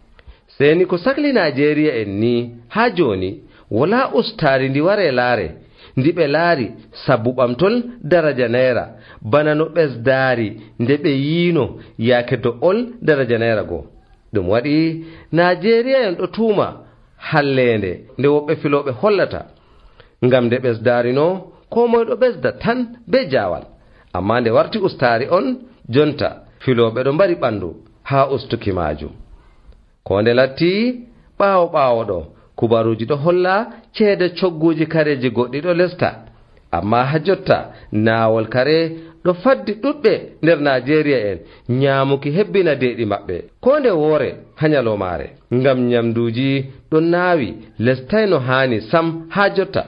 Seni ko sakli Najeriya en ni ha joni wala ustari ndi ware laare ndi ɓe laari sabu ɓamtol daraja naira bana no ɓesdaari nde ɓe yiino yaake do'ol daraja naira go. Ɗum waɗi Najeriya en ɗo tuuma hallende nde woɓɓe filoɓe hollata ngam nde ɓesdaarino ko moy ɗo ɓesda tan be jawal, amma nde warti ustaari on jonta filoɓe ɗo mbari ɓandu ha ustuki majum. Ko nde latti ɓaawo ɗo kubaruji ɗo holla ceede cogguji kareji goɗɗi ɗo lesta, amma ha jotta naawol kare ɗo faddi ɗuɗɓe nder Najeriya en nyaamuki hebbina deeɗi maɓɓe ko nde woore ha nyalomare ngam nyamduji ɗo naawi lestayno haani sam ha jotta.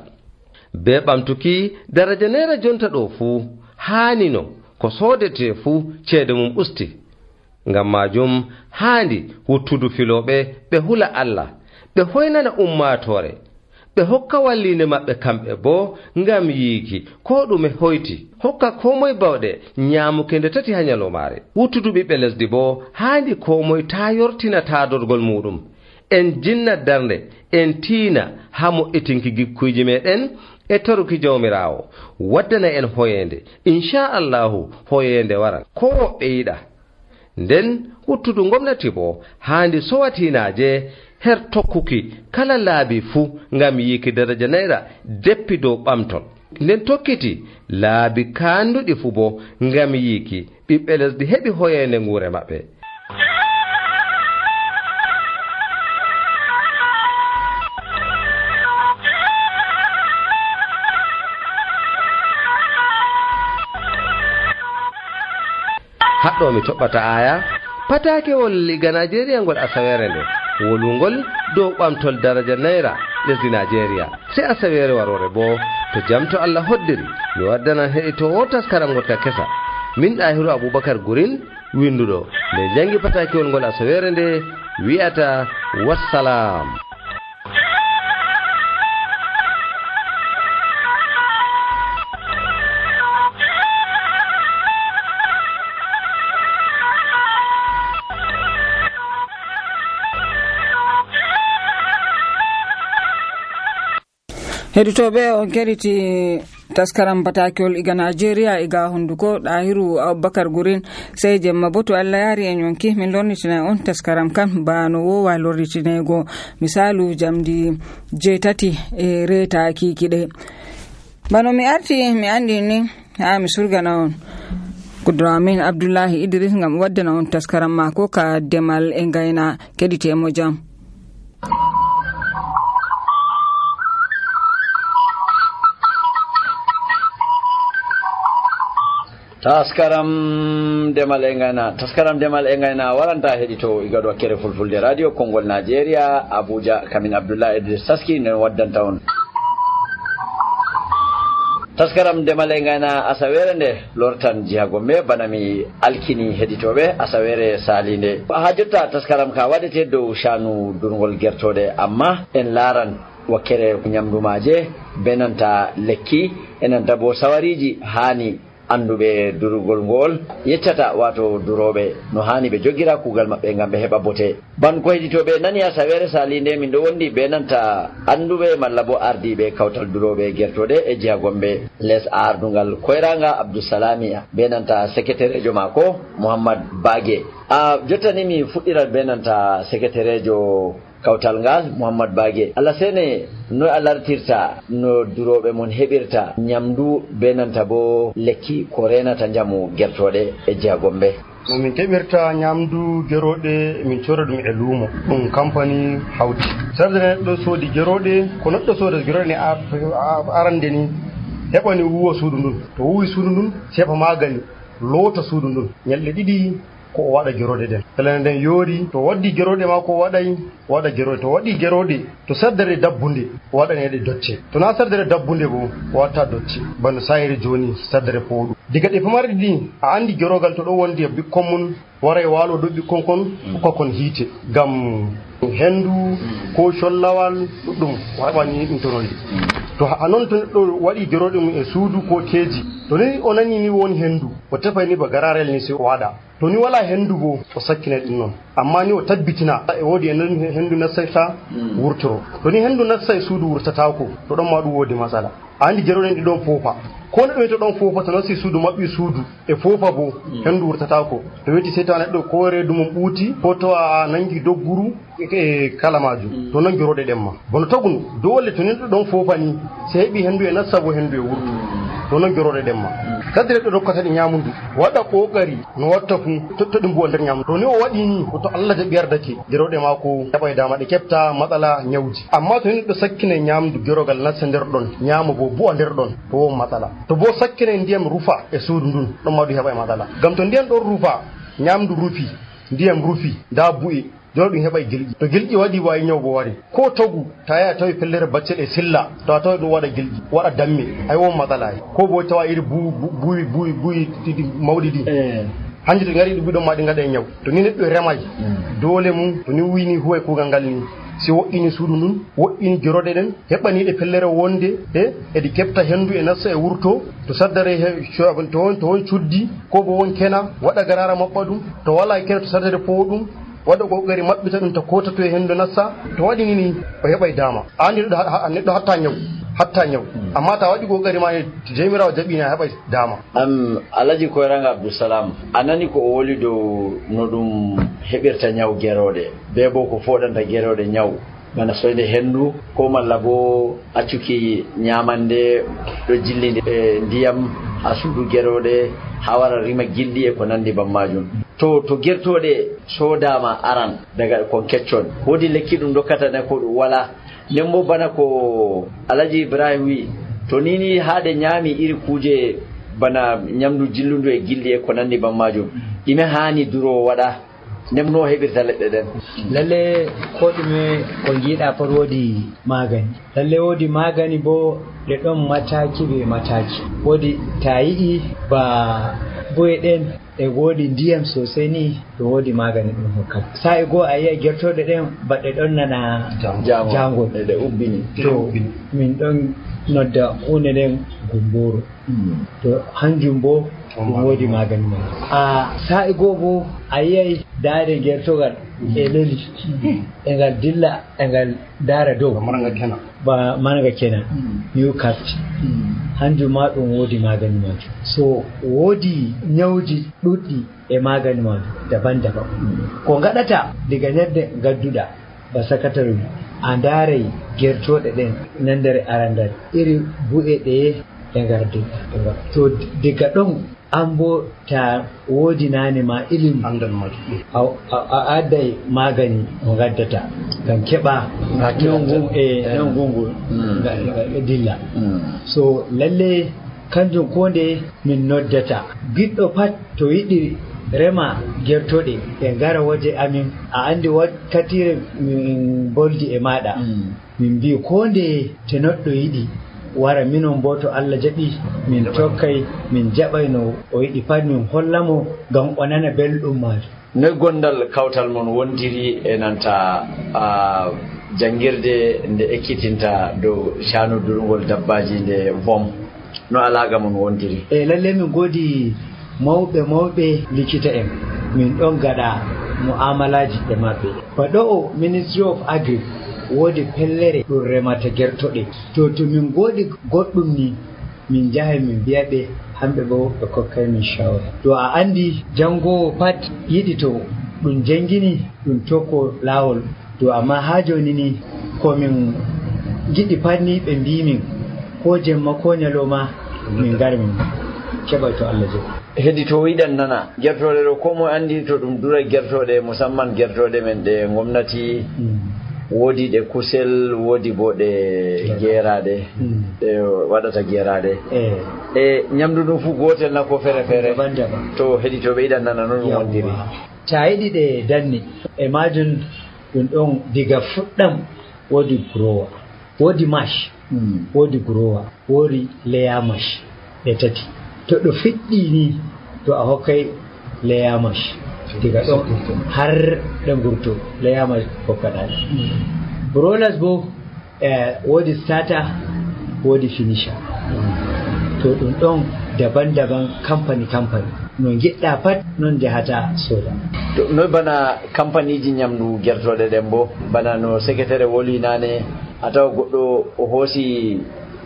Be ɓamtuki daraja naira jonta ɗo fuu haanino ko soodete fuu ceede mum usti. Ngam majum haandi wuttudu filoɓe ɓe hula Allah, ɓe hoynana ummatore, ɓe hokka wallinde maɓɓe kamɓe bo ngam yiiki ko ɗume hoyti hokka komoye bawɗe nyaamuke nde tati ha nyalomare. Wuttudu ɓiɓɓe lesdi bo haandi komoye ta yortina taadorgol muɗum. En jinna darnde en tiina ha moƴƴitinki gikkuyji meɗen e taruki jawmirawo waddana en hoyende. Inchallahu hoyende waran ko woɓɓe yiɗa. Nden wuttudu gomnati bo haandi sowatinaje her tokkuki kala laabi fuu ngam yiiki daraja naira deppi dow ɓamtol. Nden tokkiti laabi kanduɗi fuu bo ngam yiiki ɓiɓɓe lesdi heɓi hoyende nguure maɓɓe. Haɗɗo mi toɓɓata aya patakewol liga Najeriya ngol asawere nde wolwungol dow ɓamtol daraja naira lesdi Najeriya. Sai asawere warore bo to jam to Allah hoddiri mi waddana heɗitowo taskaram ngotka kesa. Min Ɗahiru Abubakar Gurin winduɗo nde jangi patakewol ngol asawere nde wi'ata wassalam. heɗitoɓe on keɗiti taskaram patakewol iga Najeriya iga hunduko Ɗahiru Abubakar Gurin. Sey jemma bo to Allah yaari en yonki min lornitina on taskaram kam bano wowa lornitinego misalu jamdi 8 e retaki kiɗe. Bano mi arti mi andi ni ha mi surgana on Abdourahamane Abdullahi Idris ngam waddana on taskaram mako ka demal e ngayna. Keɗitemo jam. taskaram demal e ngayna waranta heɗito igado wakkere fulfulde radio Kongol Nigeria Abuja kamin Abdoulahi Idris taski nen waddanta on taskaram demal e ngayna asawere nde lortan jiha Gombe bana mi alkini heɗitoɓe asawere salinde ha jotta taskaram ka waɗete dow shanu durgol gertode amma en laran wakkere nyamdumaje benanta lekki enanta bo sawariji hani anduɓe durugol ngol yeccata wato duroɓe no hani ɓe jogira kugal maɓɓe ngam ɓe heɓa bote. Ban ko heɗitoɓe nani asawere sali nde min ɗo wondi be nanta anduɓe malla bo ardiɓe kawtal duroɓe gertoɗe e jiha Gombe les ardungal koyranga Abdousalami be nanta secrétaire jo mako Mouhammad Bagé. Jottani mi fuɗɗirat be nanta secrétaire jo kawtal ngal Mouhammad Bagé. Allah sene no alartirta no duroɓe mon heɓirta nyamdu be nanta bo lekki ko renata jamu gertoɗe e jiha Gombe. no min keɓirta ñamdu geroɗe min cora ɗum e luumo ɗum compagnie hawti sarde neɗɗo soodi geroɗe ko neɗɗo sooda geroɗe ne arande ni heɓani wuwa suudu ndun to wuwi suudu ndun seepa magani loota suudu ndun ñalɗe ɗiɗi ko o waɗa geroɗe ɗen telene nden yoori to waddi geroɗe ma ko waɗay waɗa geroɗe to waɗi geroɗe to sardere dabbunde o waɗaneɗe docce to na sardere dabbunde bo o watta docce bano sayre joni sardere powɗum diga ɗe pamarɗi ɗi a andi gerogal to ɗo wondi e ɓikkon mum wara e waalo ɗo ɓikkon kon kokon hiite gam hendu ko collawal ɗuɗɗum waɗani ɗum tononde to a noon to neɗɗo waɗi geroɗe mum e suudu ko keeji to ni o nani ni woni hendu o tefay ni ba gararel ni si o waɗa to ni wala hendu bo o sakkine ɗum noon amma ni o tabbitina e woodi e hendu nassata wurtoro to ni hendu nassa e suudu wurtatako to ɗon ma ɗum woodi masala andi geroɗen ɗi ɗon foofa ko neɗɗo to ɗon foofa to nasti suudu maɓɓi suudu e foofa bo hendu wurtatako to weeti sey tawa neɗɗo ko reedu mum ɓuuti ko to a nangi dogguru e kala majum to noon geroɗe ɗen ma bono tagum dole to neɗɗo ɗon foofa ni se heeɓi hendu e nassa bo hendu e wurtu to noon geroɗe ɗen ma kadi neɗɗo rokkata ɗi ñamudu waɗa ƙoƙari no watta fu tottoɗi mbuwa nder ñamudu to ni o waɗi ni to Allah jaɓi yardake geroɗe mako heɓa e dama ɗe keɓta matsala ñawji amma to neɗɗo sakkine ñamdu gerogal nassa nder ɗon ñama bo buwa nder ɗon to won matsala to bo sakkine ndiyam rufa e suudu ndun ɗon ma ɗum heɓa e matsala gam to ndiyam ɗon rufa ñamdu rufi ndiyam rufi nda bu'e joni ɗum heɓa e gilƴi to gilƴi waɗi wawi ñaw bo wari ko togu ta yaha tawi fellere baccel e silla to a tawi ɗum waɗa gilƴi waɗa damme ay won matsala ay ko bo tawa iri buuyi mawɗi ɗi hanji to gari ɗi ɓiɗon ma ɗi gaɗa e ñaw to ni neɗɗo remay dole mum to ni wini huwa e kugal ngal ni si woɗɗini suudu ndun woɗɗini geroɗe ɗen heɓaniɗe fellere wonde eɗi keɓta hendu e nassa e wurto to saddare to won cuddi ko bo won kena waɗa garara maɓɓa ɗum to wala kena to saddare powo ɗum waɗa ƙoƙari maɓɓita ɗum to kotato e hendu nassa to waɗini ni o heɓa e dama andi neɗɗo hatta ñaw amma ta waɗi ƙoƙari ma to jomirawo jaɓini a heɓa dama Alhaji Koyranga Abdousalam a nani ko o woli dow no ɗum heɓirta ñaw geroɗe be bo ko foɗanta geroɗe ñaw bana soyde hendu ko malla bo accuki ñamande ɗo jillide e ndiyam ha suudu geroɗe ha wara rima gilɗi e ko nandi bammajum to gertoɗe sodama aran daga kon keccon woodi lekki ɗum dokkata ne ko ɗum wala nden bo bana ko Alhaji Ibrahim wi to nini haade ñaami iri kuuje bana ñamdu jillundu e gilɗi e ko nandi bammajum ɗime hani duro waɗa nden no heɓirta leɗɗe ɗen lalle ko ɗume ko jiiɗa pat woodi magani lalle woodi magani bo ɗe ɗon mataki be mataki woodi ta yiɗi ba boye ɗen e woodi ndiyam sosai ni to woodi magani ɗum hokkata sa'i goo a yi'a gertoɗe ɗen baɗɗe ɗon nana jangol ɗe ubbini to min ɗon nodda hunde nden gumboro to hanjum bo ɗum woodi magani man a sa'i goo bo a yiyay daare gertogal e leli e ngal dilla e ngal daara dow ba manga kenan newcast hanjum ma ɗum woodi magani majum so woodi ñawji ɗuɗɗi e magani majum daban daban ko gaɗata diga ñadde gadduɗa ba sakatare a ndaaray gertoɗe ɗen nandere arandare iri bu'e ɗeye e ngarde to diga ɗon an bo ta woodi nane ma ilimi a adday magani mo gaddata ngam keɓa non gongo dilla so lalle kanjum ko nde min noddata biɗɗo pat to yiɗi rema gertoɗe ɓe gara waje amin a andi wakkatire min boldi e maɗa min mbi ko nde te neɗɗo yiɗi wara minon bo to Allah jaɓi min tokkay min jaɓay no o yiɗi pat min hollamo ngam o nana belɗum majum no gondal kawtal mon wontiri e nanta jangirde nde ekkitinta dow shanu durgol dabbaji nde vom no alaga mun wontiri. Lalle min godi mawɓe likita en min ɗon gaɗa mu'amalaji e maɓɓe. Baɗo Ministry of Agri wodi pellere ɗum remata gertoɗe. To min godi goɗɗum ni min jahay min mbiya ɓe hamɓe bo ɓe kokkay min shawara. To a andi jangowo pat yiɗi to ɗum jangini ɗum tokko lawol. To amma ha joni ni komin giɗi pat ni ɓe mbimin ko jemma ko nyaloma min gar min keɓa to Allah jogi. Hedi to yiɗan nana gertoɗe ɗo ko mo andi to ɗum dura gertoɗe musamman gertoɗe men ɗe gomnati wodi ɗe kusel wodi bo ɗe geraɗe ɗe waɗata geraɗe e ñamdu ɗum fu gotel na ko fere fere to hedi to ɓe yiɗan nana noon wondiri ta yiɗi ɗe danni e majum ɗum ɗon diga fuɗɗam wodi growa wodi mash wodi growa wodi leya mash ɗe tati to ɗo fiɗɗi ni to a hokkay leya mash diga ɗon har ɗe gurto leya mash hokkaɗaɗe broilers bo wodi starter wodi finisher to ɗum ɗon daban company no giɗɗa pat non jahata soda. No bana kampaniji ñamdu gertoɗe ɗen bo bana no secrétaire woli nane a tawa goɗɗo o hoosi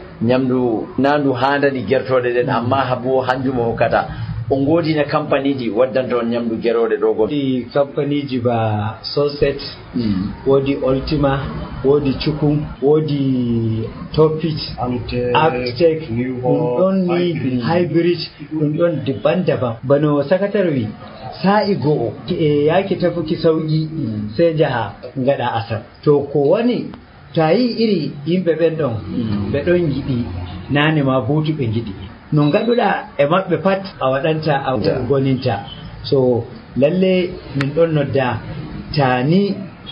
ñamdu nandu handani gertoɗe ɗen amma habo hanjum o hokkata on godina kampaniji waddanto on ñamdu geroɗe ɗo go ɗi kampaniji ba Soset wodi Ultima wodi Cukum wodi Topit Aptech ɗum ɗon ni hybrid ɗum ɗon daban bano sakatare wi sa'i go'o yaki tafuki sauki sai jaha ngada asar to ko wani tayi iri yimɓe ɓen ɗon ɓe ɗon giɗi nane ma butu ɓe giɗi no gaɗuɗa e maɓɓe pat a waɗanta a goninta so lalle min ɗon nodda tani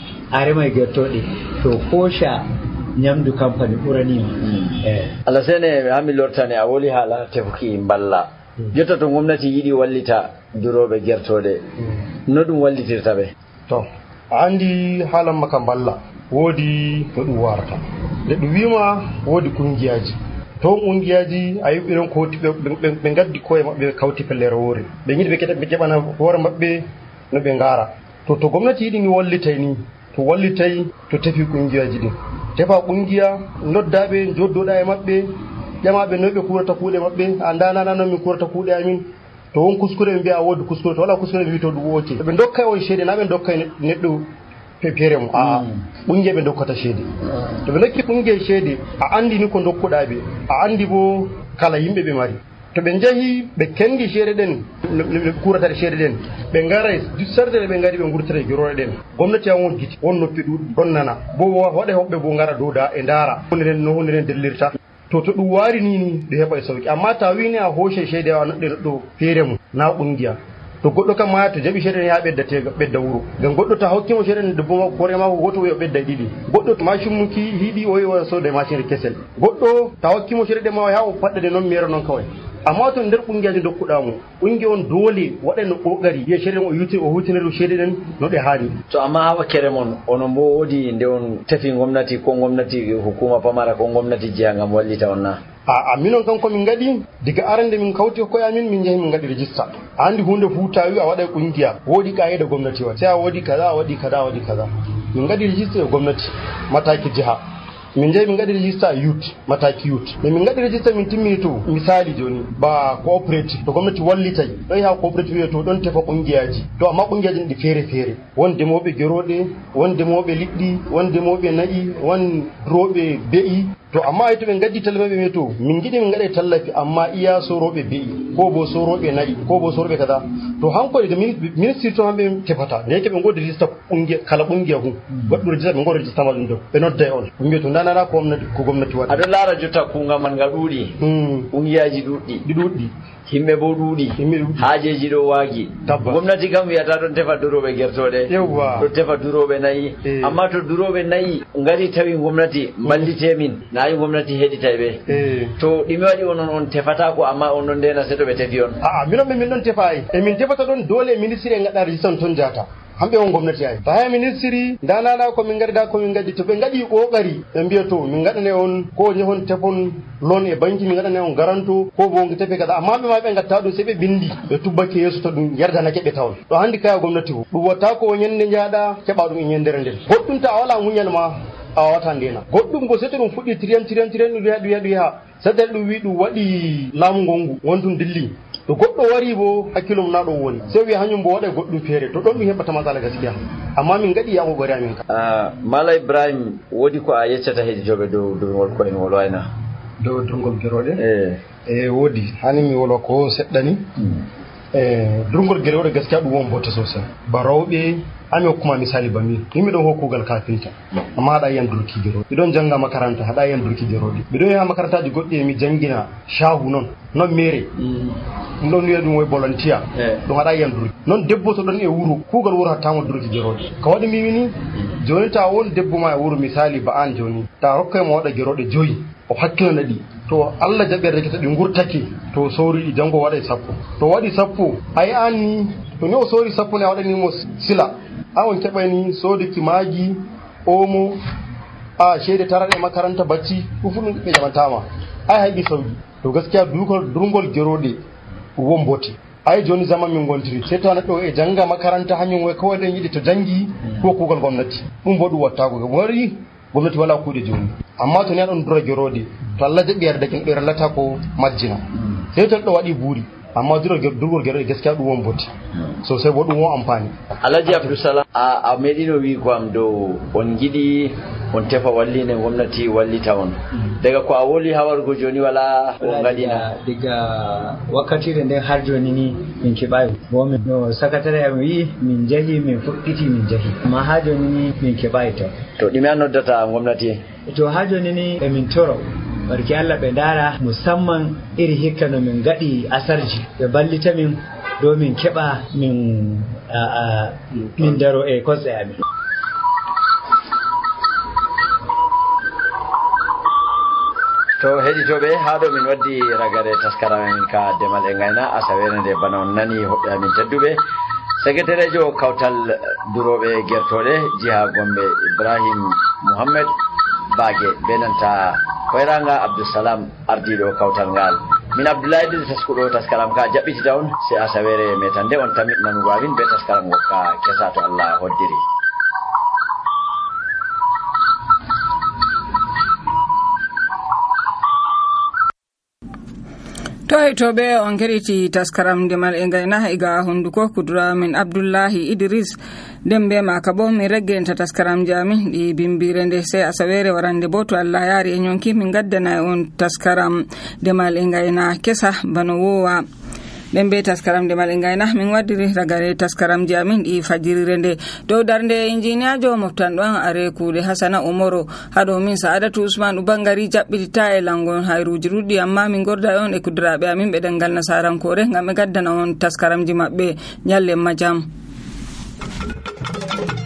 a remay gertoɗe to kosha ñamdu company ɓuranima Allah sene hami lortane a woli haala tefuki balla jotta to gomnati yiɗi wallita duroɓe gertoɗe no ɗum wallitirta ɓe to a andi haalan maka balla woodi no ɗum warata nde ɗum wima woodi kungiyaji to kungiyaji a yiɓiɗon koti ɓe gaddi koye maɓɓe kawti pellere woore ɓe yiɗi ɓe keɗa ɓe ƴeɓana hoore maɓɓe no ɓe ngara to gomnati yiɗi ni wallitay ni to wallitay to tefi kungiyaji ɗin tefa kungiya noddaɓe joddoɗa e maɓɓe ƴamaɓe noy ɓe kurata kuuɗe maɓɓe a ndanana noon min kurata kuuɗe amin to won kuskure ɓe mbiya woodi kuskure to wala kuskure ɓe wi to ɗum woke ɓe dokkay on ceede na ɓe dokkay neɗɗo fere mo a ɓunge ɓe dokkata ceede to ɓe dokki ɓunge ceede a andi ni ko dokkuɗaɓe a andi bo kala yimɓe ɓe mari to ɓe jahi ɓe kendi ceede ɗen ɓe kuratade ceede ɗen ɓe garay sardere ɓe gari ɓe gurtata giroɗe ɗen gomnati an won giti won noppi ɗuɗɗi ɗon nana bo waɗa hoɓɓe bo gara dowda e ndaara no hunde nden dellirta to ɗum waari ni ɓe heɓa e sawki amma ta wini a hoose ceede a noɗɗe neɗɗo feere mum na ɓungiya to goɗɗo kam ma to jaɓi ceede ya ɓedda wuro ngam goɗɗo ta hokkimo ceede debbo makko hoore makko goto yo ɓedda ɗiɗi goɗɗo to machine mum ki hiiɗi o yo sooda machine kesel goɗɗo ta hokkimo ceede ɗe ma ha o faɗɗade noon miyere noon kawai amma to nder ɓungiyaji dokkuɗamo ɓungi on doole waɗano ƙoƙari wiya ceede o hutiniri ceede ɗen no ɗe haani to amma ha wakkere mon onon bo woodi nde on tefi gomnati ko gomnati hukuma pamara ko gomnati jiha ngam wallita on na a minon kam komin gaɗi diga arande min kawti koye amin min jeehi min gaɗi régista a andi hunde fu tawi a waɗa kungiya woodi ka'ida gomnati wa sai a waɗi kaza a waɗi kaza a waɗi kaza min gaɗi régista e gomnati mataki jiha min jeehi min gaɗi régista youth mataki youth mais min gaɗi régista min timmini to misali joni ba coopérative to gomnati wallitay ɗon ha coopérative wiye to ɗon tefa kungiyaji to amma kungiyaji ɗi feere won demoɓe geroɗe won demoɓe liɗɗi won demoɓe nayi won duroɓe be'i to amma ay to ɓe gaddi talla maɓɓe to min jiɗi min gaɗa tallafi amma iya soroɓe be'i ko bo soroɓe nayi ko bo soroɓe kaza to hanko daga ministry to hamɓe tefata ndeke ɓe godi régista kala ɓungiya hu goɗɗo régista ɓe godi régista maɗum ɗo ɓe nodda e on ɓe mbiya to ndanana ko gomnati waɗi aɗo laara jotta kunga man nga ɗuuɗi ɓungiyaji ɗuɗɗi himɓe bo ɗuuɗi haajeji ɗo waagi gomnati kam wiyata ɗon tefa duroɓe gertoɗe ɗo tefa duroɓe nayi amma to duroɓe nayi ngari tawi gomnati ballite min nayi gomnati heɗitay ɓe to ɗimi waɗi onon on tefata ko amma on ɗon ndena seto ɓe tefi on minon ɓe min ɗon tefa e min tefata ɗon dole ministre e gaɗa régistration toon jata hamɓe on gomnati ay to haya ministry danala ko min garda ko min gaddi to ɓe gaɗi ƙoƙari ɓe mbiya to min gaɗane on ko ñehon tefon loan e banque min gaɗane on garanto ko bo tefe kaza amma ɓe ma ɓe gatta ɗum se ɓe bindi ɓe tubbake yeeso to ɗum yardanake ɓe tawon ɗo handi kaya gomnati o ɗum watta ko ñande jaaɗa keɓa ɗum e ñandere nden goɗɗum ta a wala muñal ma a wawata ndena goɗɗum bo seto ɗum fuɗɗi tiriyan ɗum yaha sadal ɗum wi ɗum waɗi laamu ngongu wontum dilli to goɗɗo wari bo hakkilo mum na ɗon woni sei wiya hañum bo waɗa goɗɗum feere to ɗon ɗum heɓata matsala gaskiya amma min gaɗi yago gori amin ka mala ibrahim woodi ko a yeccata heɗitoɓe dow durgol koyen wolo ayna dow durgol geroɗe e woodi hani mi wolo ko seɗɗani durgol geroɗe gaskiya ɗum won botte sosai ba rewɓe ami hokkuma misali bami min miɗon hokkugal kafinta amma haɗa yiyan durki geroɗe miɗon janga makaranta haɗa yiyan durki geroɗe miɗon yaha makarantaji goɗɗi mi jangina shahu non mere ɗum ɗon wiya ɗum woye volontier ɗum haɗa yiyan durki non debbo to ɗon e wuuro kuugal wuuro hattamo durki geroɗe ko waɗi mimi ni joni ta won debbo ma e wuuro misali ba an joni ta hokkaymo waɗa geroɗe 5 o hakkilana ɗi to Allah jaɓɓerde to ɗi gurtake to sori ɗi jango waɗa 10 to waɗi 10 ay an ni to ni o sori 10 ne a waɗanimo sila awon keɓani sodiki magi omo a shede taraɗe makaranta bacci ɗum fu ɗum ɓe jamantama ay hayɓi sawdi to gaskiya durgol geroɗe won bote ay joni zaman min gontiri sai to neɗɗo e janga makaranta hañum way kawai ɗen yiɗi to jangi ko kuugal gomnati ɗum bo ɗum wattako wari gomnati wala kuuɗe joni amma to ni aɗon dura geroɗe to Allah jaɓɓi yardakin ɗo rallata ko majjina sai to ɗo waɗi buuri amma durgol geroɗe gaskiya ɗum won bote sosai bo ɗum won amfani alhaji abdousalam a meɗino wi ko am dow on jiɗi on tefa walline gomnati wallita on daga ko a woli ha wargo joni wala on gaɗina daga wakkatire nden har joni ni min keɓayi bo min no sakatare am wi min jahi min fuɗɗiti min jahi amma ha joni ni min keɓayi taw to ɗume a noddata gomnati to ha joni ni emin toro barki Allah ɓe ndara musamman iri hikka no min gaɗi asarji ɓe ballita min do min keɓa min daro e kosɗe amin to heɗitoɓe haɗo min waddi ragare taskara men ka demal e gayna asawere nde bana on nani hoɓɓe amin tedduɓe secrétaire o kawtal duroɓe gertoɗe jiha Gombe Ibrahim Mouhammed Bage benanta koyranga Abdousalam ardiɗo kawtal ngal min Abdoulaye Didi taskuɗo taskaram ka jaɓɓitita on se asawere metande on tamit nanugo amin be taskaram gokka kesa to Allah hoddiri. to heytoɓe on keɗiti taskaram ndemal e gayna iga honduko kudura min Abdoullahi Idris dembe maka bo mi reggenta taskaram jami ɗi bimbire nde sey asawere warande bo to Allah yaari e ñonki min gaddana on taskaram ndemal e gayna kesa bano wowa dembe taskaram ndemal e gayna min waddiri ragare taskaram jami ɗi fajirire nde dow darde injiniyajo moftan ɗon are kuuɗe Hasana Umaro haɗo min Sa'adatu Usman Ubangari jaɓɓitita e langon hayruji ruɗɗi amma min gorda on e kuduraɓe amin ɓe ɗengal nasarankore ngam ɓe gaddana on taskaramji maɓɓe ñallen majam.